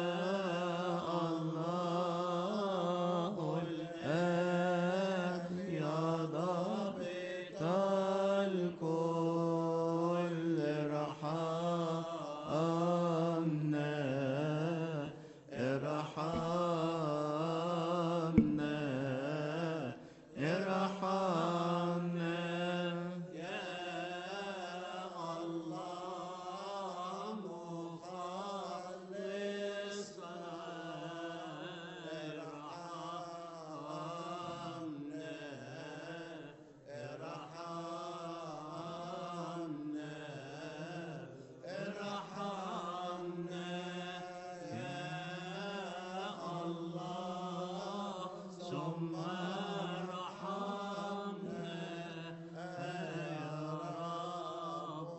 الله الآب يا ضابط الكل ارحمنا ارحمنا ارحمنا يا الله مخلصنا ارحمنا ارحمنا ارحمنا يا الله ثم ارحمنا يا رب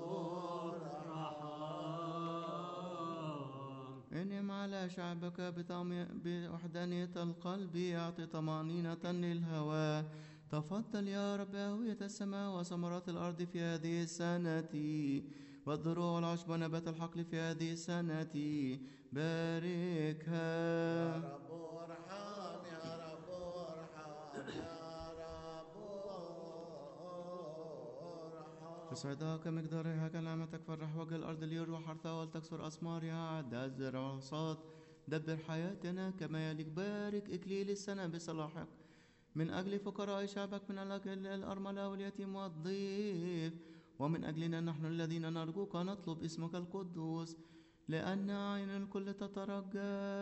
ارحم. انعم على شعبك بوحدانية القلب اعط طمأنينة للهوى. تفضل يا رب هوية السماء وثمرات الأرض في هذه السنة والضروع والعشب ونبات الحقل في هذه السنة باركها
يا رب ارحم يا رب ارحم يا رب ارحم.
تصعدها كمقدارها كنعمتك فرح وجه الأرض ليروى حرثها ولتكسر أثمارها عد الزرع والحصاد. دبر حياتنا كما يليق بارك إكليل السنة بصلاحك من أجل فقراء شعبك من أجل الأرملة واليتيم والضيف ومن أجلنا نحن الذين نرجوك نطلب اسمك القدوس لأن عين الكل تترجاك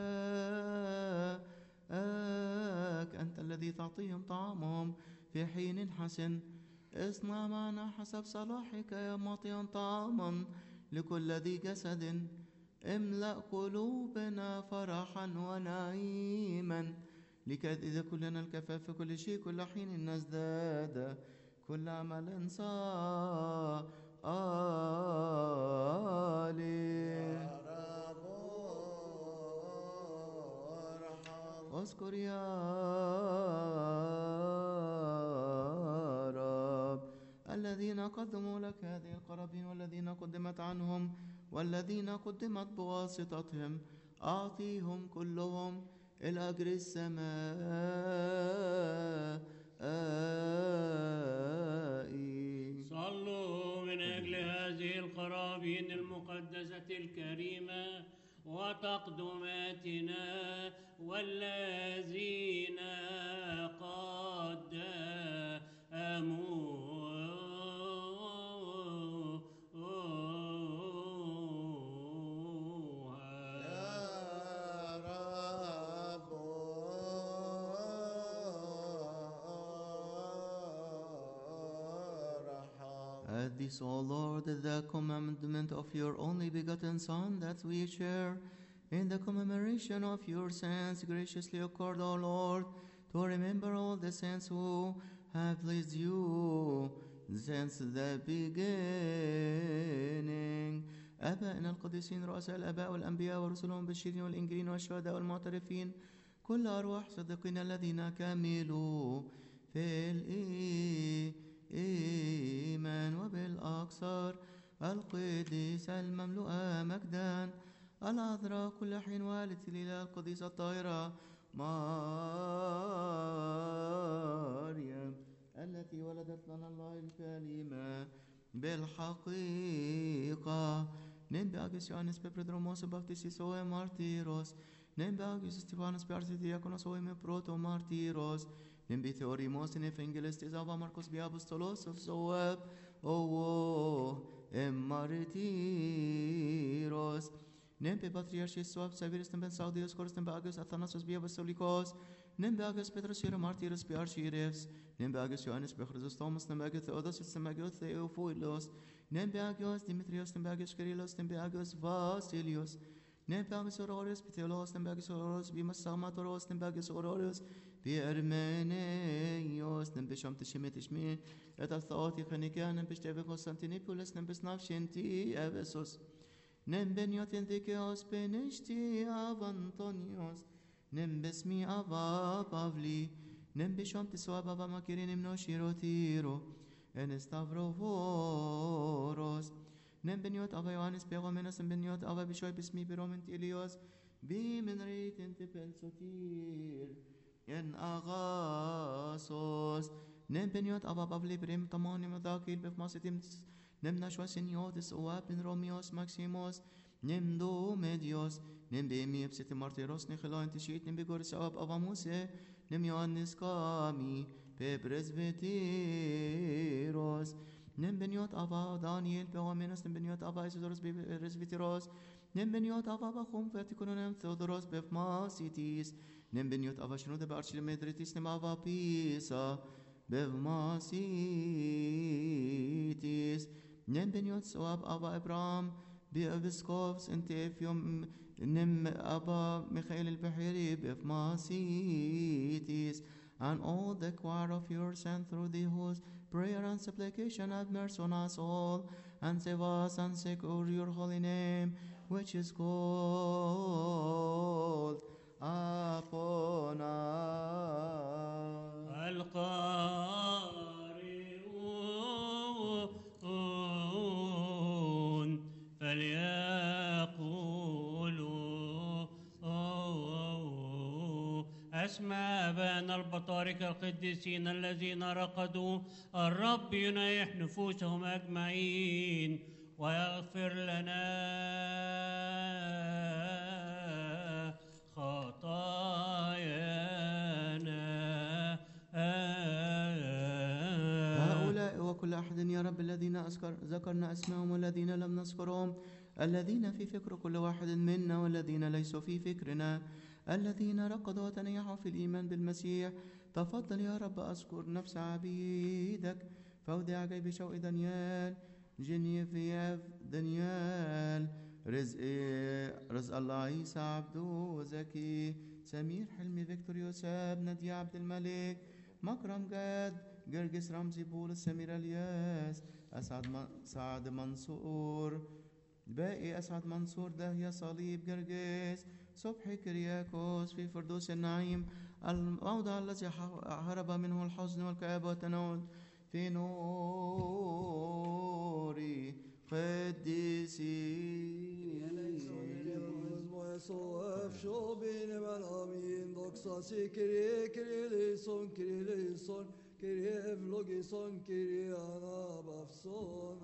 أنت الذي تعطيهم طعامهم في حين حسن. اصنع معنا حسب صلاحك يا معطيا طعاما لكل ذي جسد. املأ قلوبنا فرحا ونعيما لكي إذا كلنا الكفاف في كل شيء كل حين نزداد كل عمل صالح.
يا رب ارحم.
اذكر يا رب الذين قدموا لك هذه القرابين والذين قدمت عنهم والذين قدمت بواسطتهم أعطيهم كلهم الأجر السمائي.
صلوا من أجل هذه القرابين المقدسة الكريمة وتقدماتنا والذين
At this, O Lord, the commandment of your only begotten Son, that we share in the commemoration of your saints, graciously accord, O Lord, to remember all the saints who have pleased you since the beginning. آبائنا القديسين رؤساء الآباء والأنبياء ورسلهم البشيرين والإنجيلين والشهداء والمعترفين كل أرواح صديقين الذين كملوا في الإيمان وبالأقصار القديسة المملوءة مجدا العذراء كل حين والدة الإله القديسة الطاهرة مريم التي ولدت لنا الله الكلمة بالحقيقة. Nembeagis Ioannis Pepredromos Baptistis oe martyros. Nembeagis Stephanos Piarsis Diakonos oe me proto martyros. Nembi Theorimos in Evangelistis Ava Marcos Biapostolos of Zoeb o martyros. Nembe Patriarchis Soab Saviris Nembe Saudios Coris Nembeagis Athanasios Biapostolikos. Nembeagis Petrus Hieromartyros Piarchirevs. Nembagios Ioannis Bechrysos Thomas, Nembagios Theodosius, Nembagios Theophilos, Nembagios Dimitrios, Nembagios Kyrillos, Nembagios Vasilios, Nembagios Aurorius, Pitelos, Nembagios Aurorius, Bimas Samatoros, Nembagios Aurorius, Biermeneios, Nembisham Tishmitishmi, Etalthoti Chenikian, Nembishteve Constantinopoulos, Nembisnavshinti Ephesus, Nembeniot Enthikeos, Penishti Avantonios, Nembesmi Ava Pavli, Nembisham Tiswabava Makirin Nosirotiro, Enestavrovoros, Nembeniot Ava Ioannis Pegomenos, Nembeniot Ava Bishoi Bismi Piromint Ilios, Bimenreit Intipensotir, En Agasos, Nembeniot Ava Pavli Prim Tamonim Adakil Befmasitim, Nemnashwasiniotis Oapin Romios Maximos, Nemdo Medios, Nembemi Epsiti Martyros, Nichelo Antishit, Nembigoris Ab Avamuse, Nem Ioannis Kami, Pe Presbyteros, Nembeniot Ava Daniel, Peomenos, Nembeniot Ava Isidorus Presbyteros, Nembeniot Ava Bachum, Verticulonem Theodoros Bevmasitis, Nembeniot Ava Shnude Barchilomedritis, Nem Ava Pisa, Bevmasitis, Nembeniot Soab Ava Abraham, Beepiscopes, Intefium, Nem Abba Michael el-Bahiri, Bevmasitis, and all the choir of yours, and through the whose prayer and supplication have mercy on us all, and save us and secure your holy name, which is called upon us.
القارئون فليقولوا أسمع أبانا البطاركة القديسين الذين رقدوا، الرب ينيح نفوسهم أجمعين ويغفر لنا خطايانا.
هؤلاء وكل أحد يا رب الذين ذكرنا أسمائهم والذين لم نذكرهم، الذين في فكر كل واحد منا والذين ليسوا في فكرنا، الذين رقدوا وتنيحوا في الإيمان بالمسيح، تفضل يا رب أذكر نفس عبيدك فودع جيب شوق دانيال، جنيفيف دانيال، رزق الله عيسى عبدو زكي، سمير حلمي فيكتور يوسف، نادية عبد الملك، مكرم جاد، جرجس رمزي بولس، سمير الياس، سعد منصور، باقي أسعد منصور، داهية صليب جرجس، صبحي كرياكوس في فردوس النعيم، الموضع الذي هرب منه الحزن والكآبة والتناول، في نور قديسي.
Sof shobin man amin doxasi kiri kiri lison kiri lison kiri evlogison kiri anabafson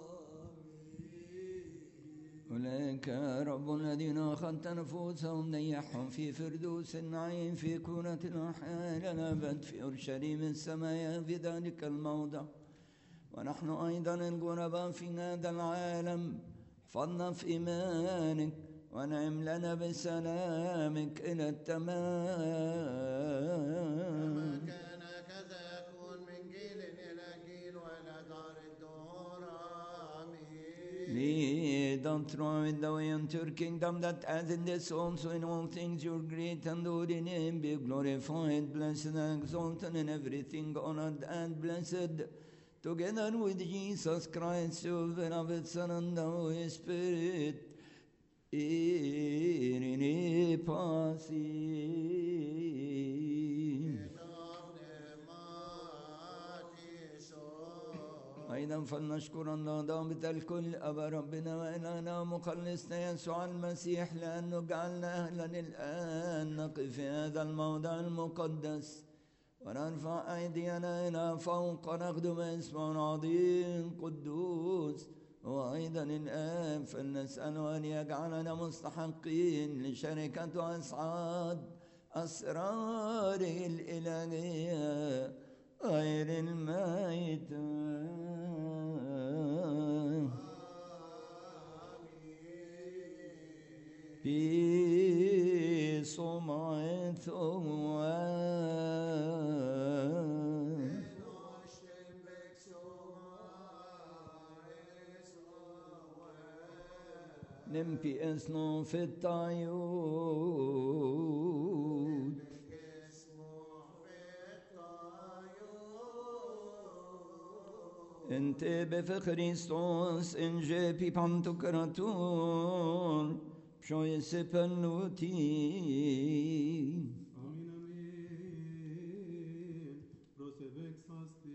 أولئك رب الذين أخذت نفوسهم نيحهم في فردوس النعيم في كونة الأحياء إلى الأبد في أورشليم السماء في ذلك الموضع، ونحن أيضا الغرباء في هذا العالم احفظنا في إيمانك وانعم لنا بسلامك إلى التمام.
كان كذا يكون من جيل إلى جيل وإلى دار الدهور آمين.
Lead on through with the way unto your kingdom, that as in this also in all things your great and holy name be glorified, blessed and exalted in everything, honored and blessed, together with Jesus Christ, your beloved Son and the Holy Spirit, Irene Pasi. أيضا فلنشكر الله ضابط الكل أبا ربنا وإلهنا مخلصنا يسوع المسيح، لأنه جعلنا أهلا الآن نقف في هذا الموضع المقدس ونرفع أيدينا إلى فوق نخدم اسمه عظيم قدوس. وأيضا الآن فلنسأله أن يجعلنا مستحقين لشركة أسعاد أسراره الإلهية غير الميتة. في سمعة نمبي اسنو في الطيود انت بفخريستوس ان جيبي بانتو كراتور بشوي سبنوتي
Amin, amin. Prosevek sasti.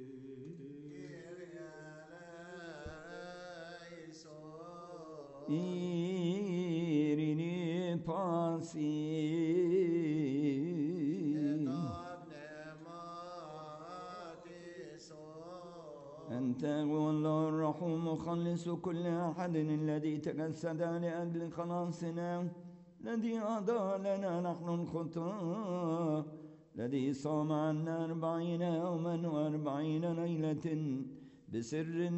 Irini pasi أنت هو الله الرحوم مخلص كل أحد الذي تجسد لأجل خلاصنا الذي أضاء لنا نحن الخطاة الذي صام عنا 40 يوما و40 ليلة بسر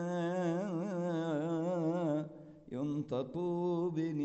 لا ينطق به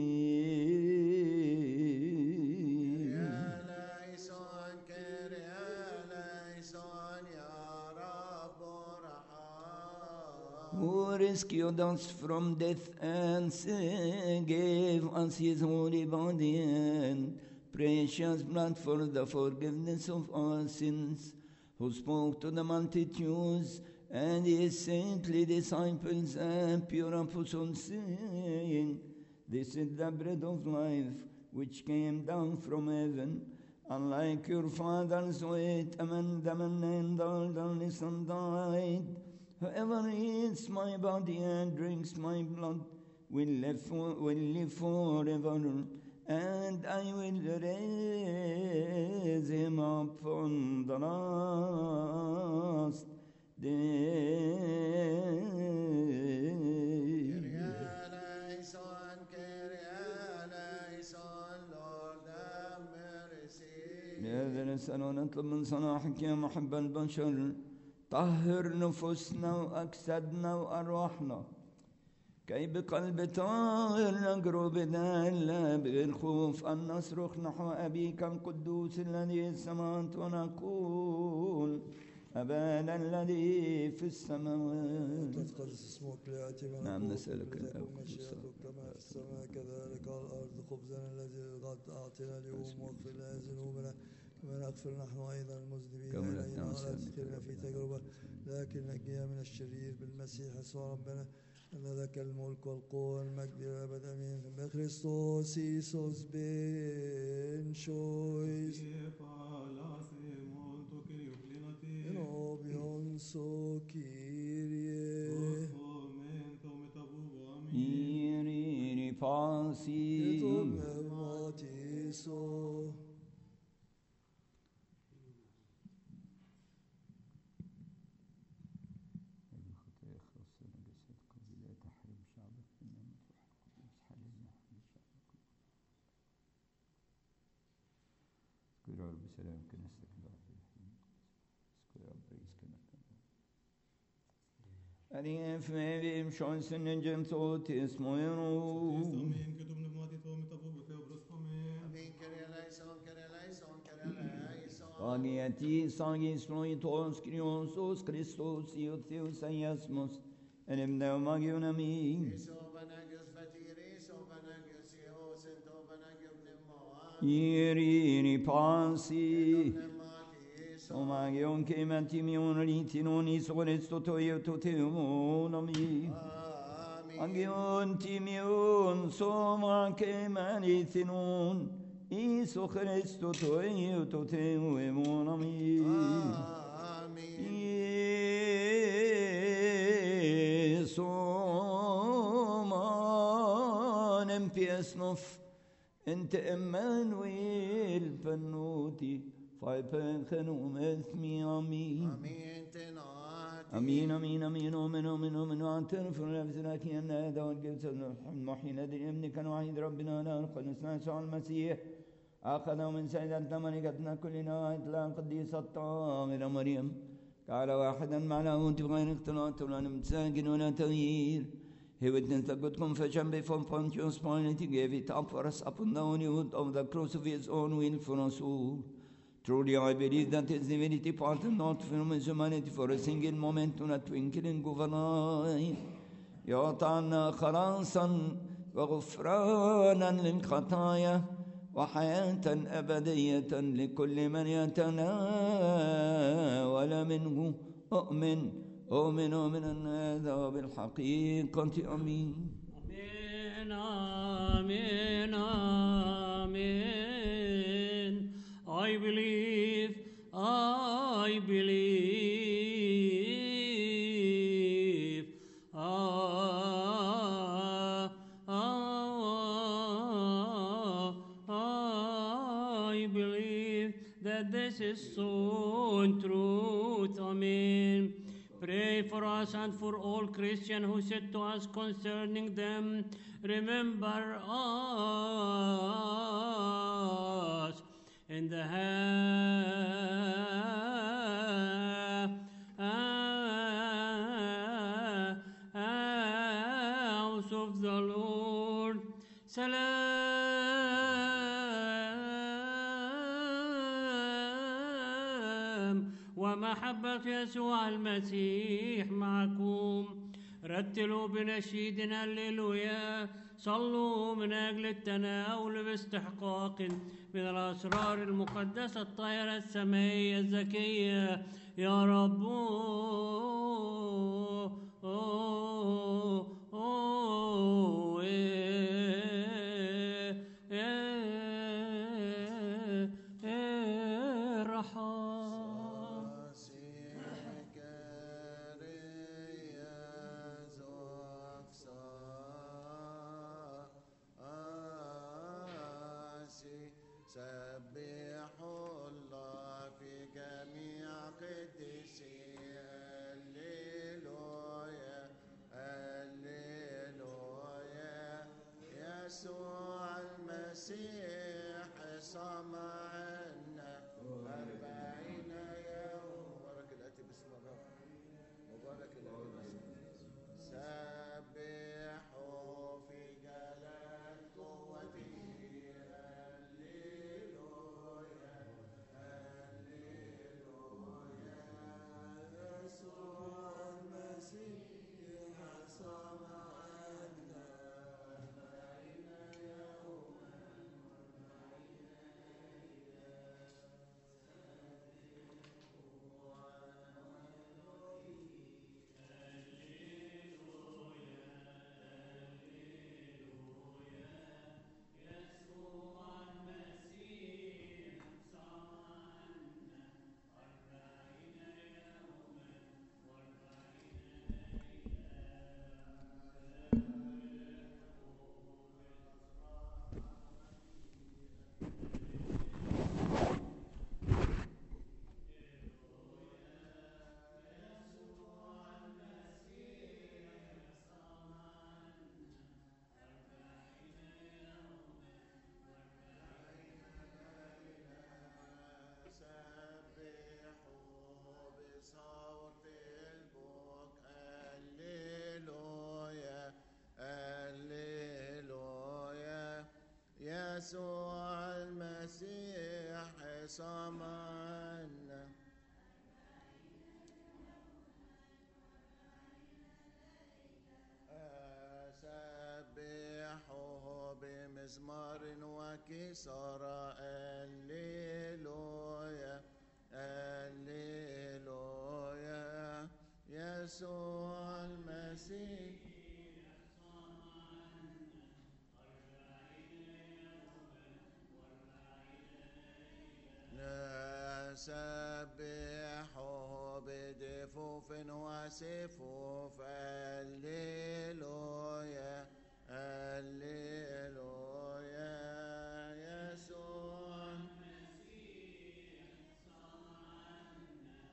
who rescued us from death and gave us his holy body and precious blood for the forgiveness of our sins, who spoke to the multitudes and his saintly disciples and pure apostles, saying, "This is the bread of life which came down from heaven. Unlike your fathers who ate among them and darkness and died, whoever eats my body and drinks my blood will live forever, and I will raise him up on the last day." لهذا نسأل ونطلب من صلاحك يا محب البشر، طهر نفوسنا وأجسادنا وأرواحنا كي بقلب طاهر نجرو بدالة بالخوف أن نصرخ نحو أبيك القدوس الذي في السماوات ونقول: أبانا الذي في السماوات.
تقدس اسمك ليأتي ملكوتك.
نعم نسألك الأول
مشيئتك كما في السماء كذلك على الأرض. خبزنا الذي غد أعطنا اليوم واغفر لنا ذنوبنا كما نغفر نحن أيضا المذنبين إلينا ولا تدخلنا في تجربة لكن نجينا من الشرير بالمسيح يسوع ربنا، أن لك الملك والقوة والمجد والأبد آمين. بكريستوس يسوس بن شويس Nobion so Kyrie
Iri pasi
Etum matiso
أريف مبيم شانسن نجم صوت اسمه يرو
Amin, que tu pneumati to metabu ke obroskome.
Paghiati sagis floitos Christos Christos Iotheus Iasmus enim Deomagion amin Ieri pasi Somagion che matimion ritinonis oresto toio toteumon amin Agion timion soma che manithinon Iso Christo toio toteumon amin Soma nempiesnof انت امانويل بنوتي فايبن خنوم اسمي امين امين امين امين امين امين امين واعترف بنفسك ان هذا والجلس المحيي الذي ابنك الوحيد ربنا لا نسمع يسوع المسيح اخذه من سيدتنا ملكتنا كلنا اطلاق القديسه الطاهره مريم قال واحدا مع لاهوت بغير اختلاط ولا متساكن ولا تغيير. He witnessed the good confession before Pontius Pilate. He gave it up for us upon the wood of the cross of his own will for us all. Truly I believe that his divinity parted not from his humanity for a single moment, not a twinkling of an eye. يعطى عنا خلاصا وغفرانا للخطايا وحياة أبدية لكل من يتناول منه. أؤمن من هذا وبالحقيقة آمين.
آمين آمين آمين. I believe I believe that this is so in truth. Amen. Pray for us and for all Christians who said to us concerning them, remember us in the house of the Lord. سلام ومحبة يسوع المسيح معكم. رتلوا بنشيد هللويا. صلوا من أجل التناول باستحقاق من الأسرار المقدسة الطاهرة السمائية الزكية. يا رب
سبحوا الله في جميع قدسه. هللويا هللويا. يسوع المسيح صام عنا 40 يوم. مبارك الآتي باسم الرب. مبارك الآتي باسم سبحوا في جلال قوته. يسوع المسيح صام عنا. سبحوه بمزمار وكسارى. هللويا هللويا. يسوع المسيح سبحوه بدفوف وسفوف. هللويا هللويا. يسوع المسيح صام عنا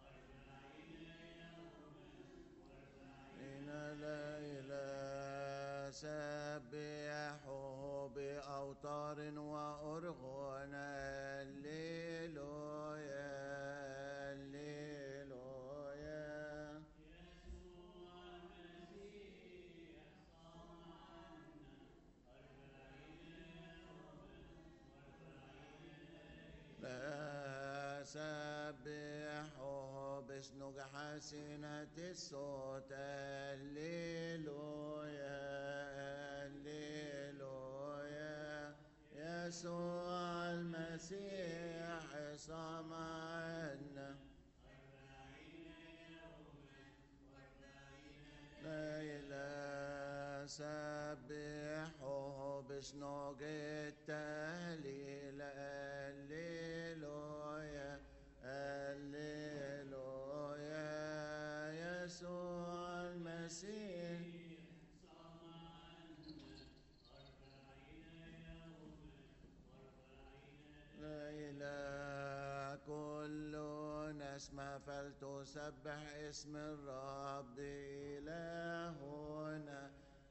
40 ليلة. سبحوه بأوتار وأرغن. هللويا هللويا. يسوع المسيح صام عنا 40 لا سبحوه بسنوج حسنة الصوت. هللويا هللويا. يسوع المسيح صمعنا ليلة سبحوه بشنوق التهليل هللويا هللويا يسوع المسيح ليلة كل نسمة فلتسبح اسم الرب إلهنا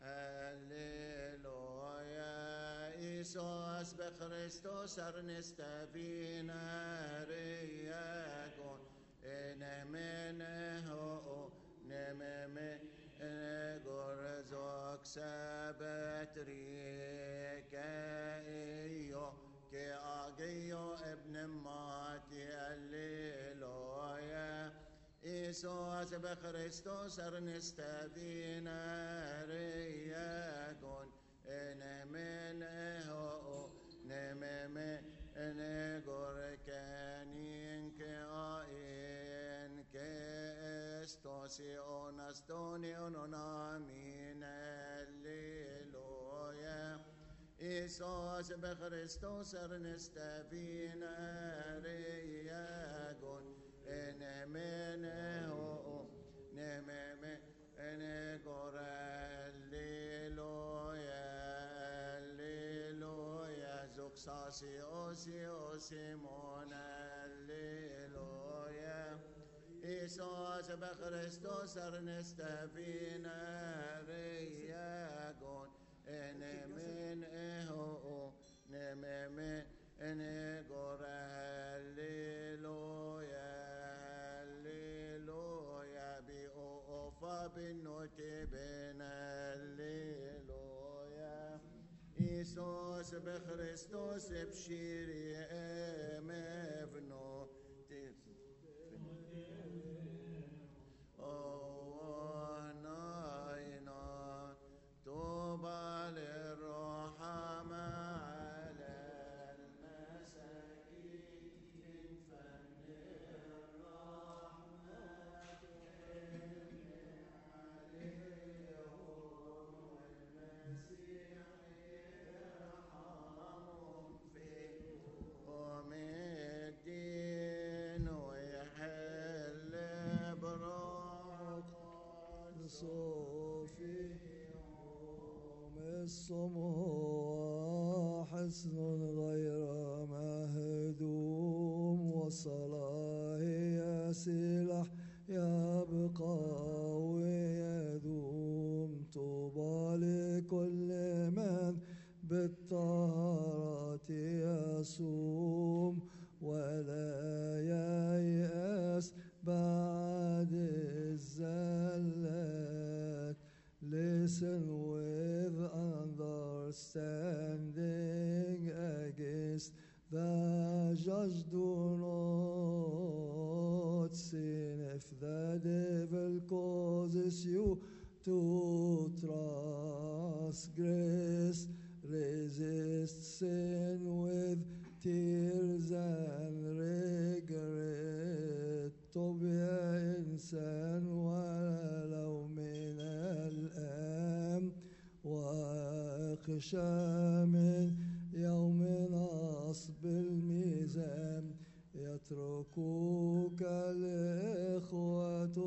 هللويا إيسوس بخريستوس أرنستافينا رياكون إنمنه نممن غرزوك سبت ريكايو كأجيو ابن ماتي هللويا إيسوس بخريستوس أرنستافينا رياكون نمنه نممن غركانين كائن كاستوسي أونستوني أونامين هللويا إيسوس بخريستوس أرنستافينا رياغون نمنه نممن غور هللويا هللويا زوكساسي أوسي أوسيمون هللويا إيسوس بخريستوس أرنستافينا رياغون نممن غور هللويا هللويا بأوفا بالنتبن هللويا إيسوس بخريستوس بشيري مفنو طوبى للرحمة على المساكين فن الرحمة عليهم والمسيح يرحمهم فيهم الدين ويحل بروح
صوفي الصموع حسن غير مهدوم وصلاة هي سلاح يبقى ويدوم طوبى لكل من بالطهارة يصوم ولا ييأس بعد الزلات. Listen with understanding against the judge. Do not sin if the devil causes you to transgress. Resist sin with tears and regret. طب يا إنسان ولو من الآن واخشى من يوم نصب الميزان. يتركوك الإخوة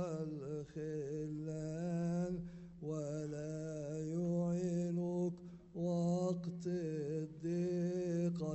والخلان ولا يعينوك وقت الضيقة.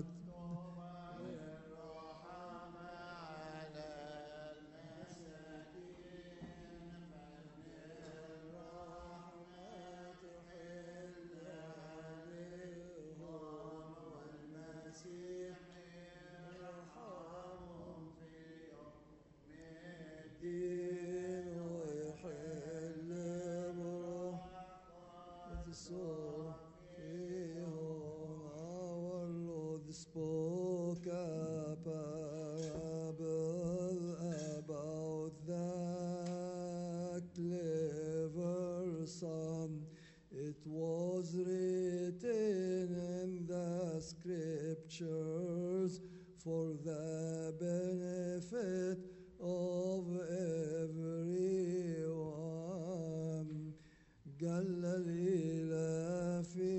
Spoke a parable about the clever son. It was written in the scripture قال الإله في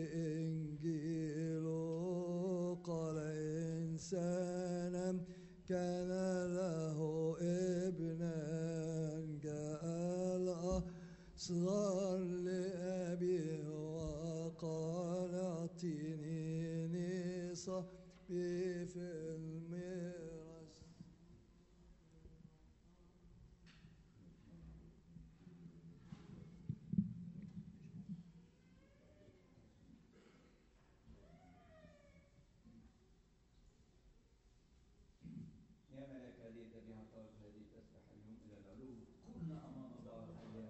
إنجيله قال إنسانا كان له ابنا جاء الأصغر لأبيه وقال اعطيني نصيبي في الميراث.
يا ملك هذه الذبيحة هذه تسبح اليوم إلى العلو كلنا أمام الله الحي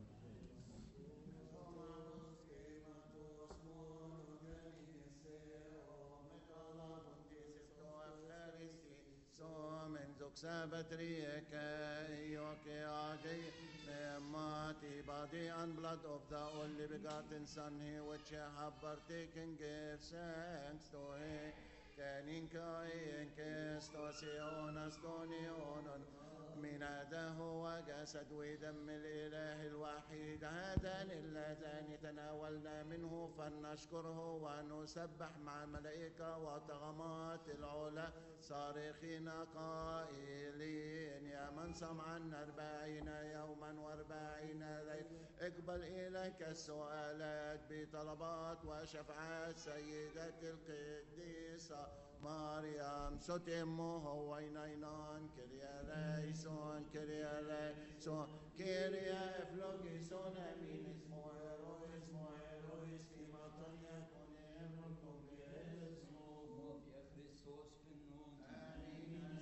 Body and blood of the only begotten Son, he which have partaken give thanks to him. كنينكاين كستوسيون استونيون من هذا هو جسد ودم الإله الوحيد هذان اللذان تناولنا منه فلنشكره ونسبح مع الملائكة وطغمات العلا صارخين قائلين يا من صام عنا 40 يوما و40 ليلة اقبل إليك السؤالات بطلبات وشفاعات سيدة القديسة مريم ستمه وينينان كريا ليسون كريا ليسون كريا افلوكيسون امين اسمه هيرويس في مطن يكون امركم باسمه
يا كريستوس بالنور
امين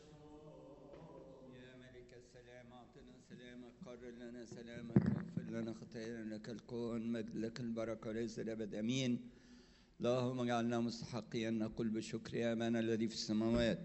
يا ملك السلام اعطنا سلامك قرر لنا سلامك واغفر لنا خطايانا لك الكون مجد لك البركه ليس الابد امين. اللهم اجعلنا مستحقين ان نقول بالشكر يا أبانا الذي في السماوات.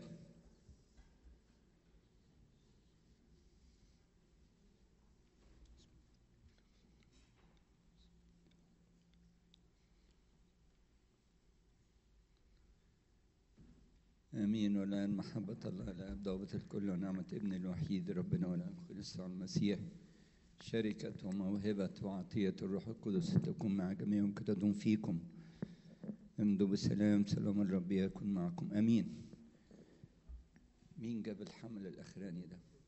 امين. والان محبه الله الاب ضابط الكل ونعمه ابن الوحيد ربنا والاب يسوع المسيح شركه وموهبه وعطيه الروح القدس تكون مع جميعكم كتدوم فيكم. امضوا بسلام. سلام الرب يكن معكم. امين. مين جاب الحمل الاخراني ده؟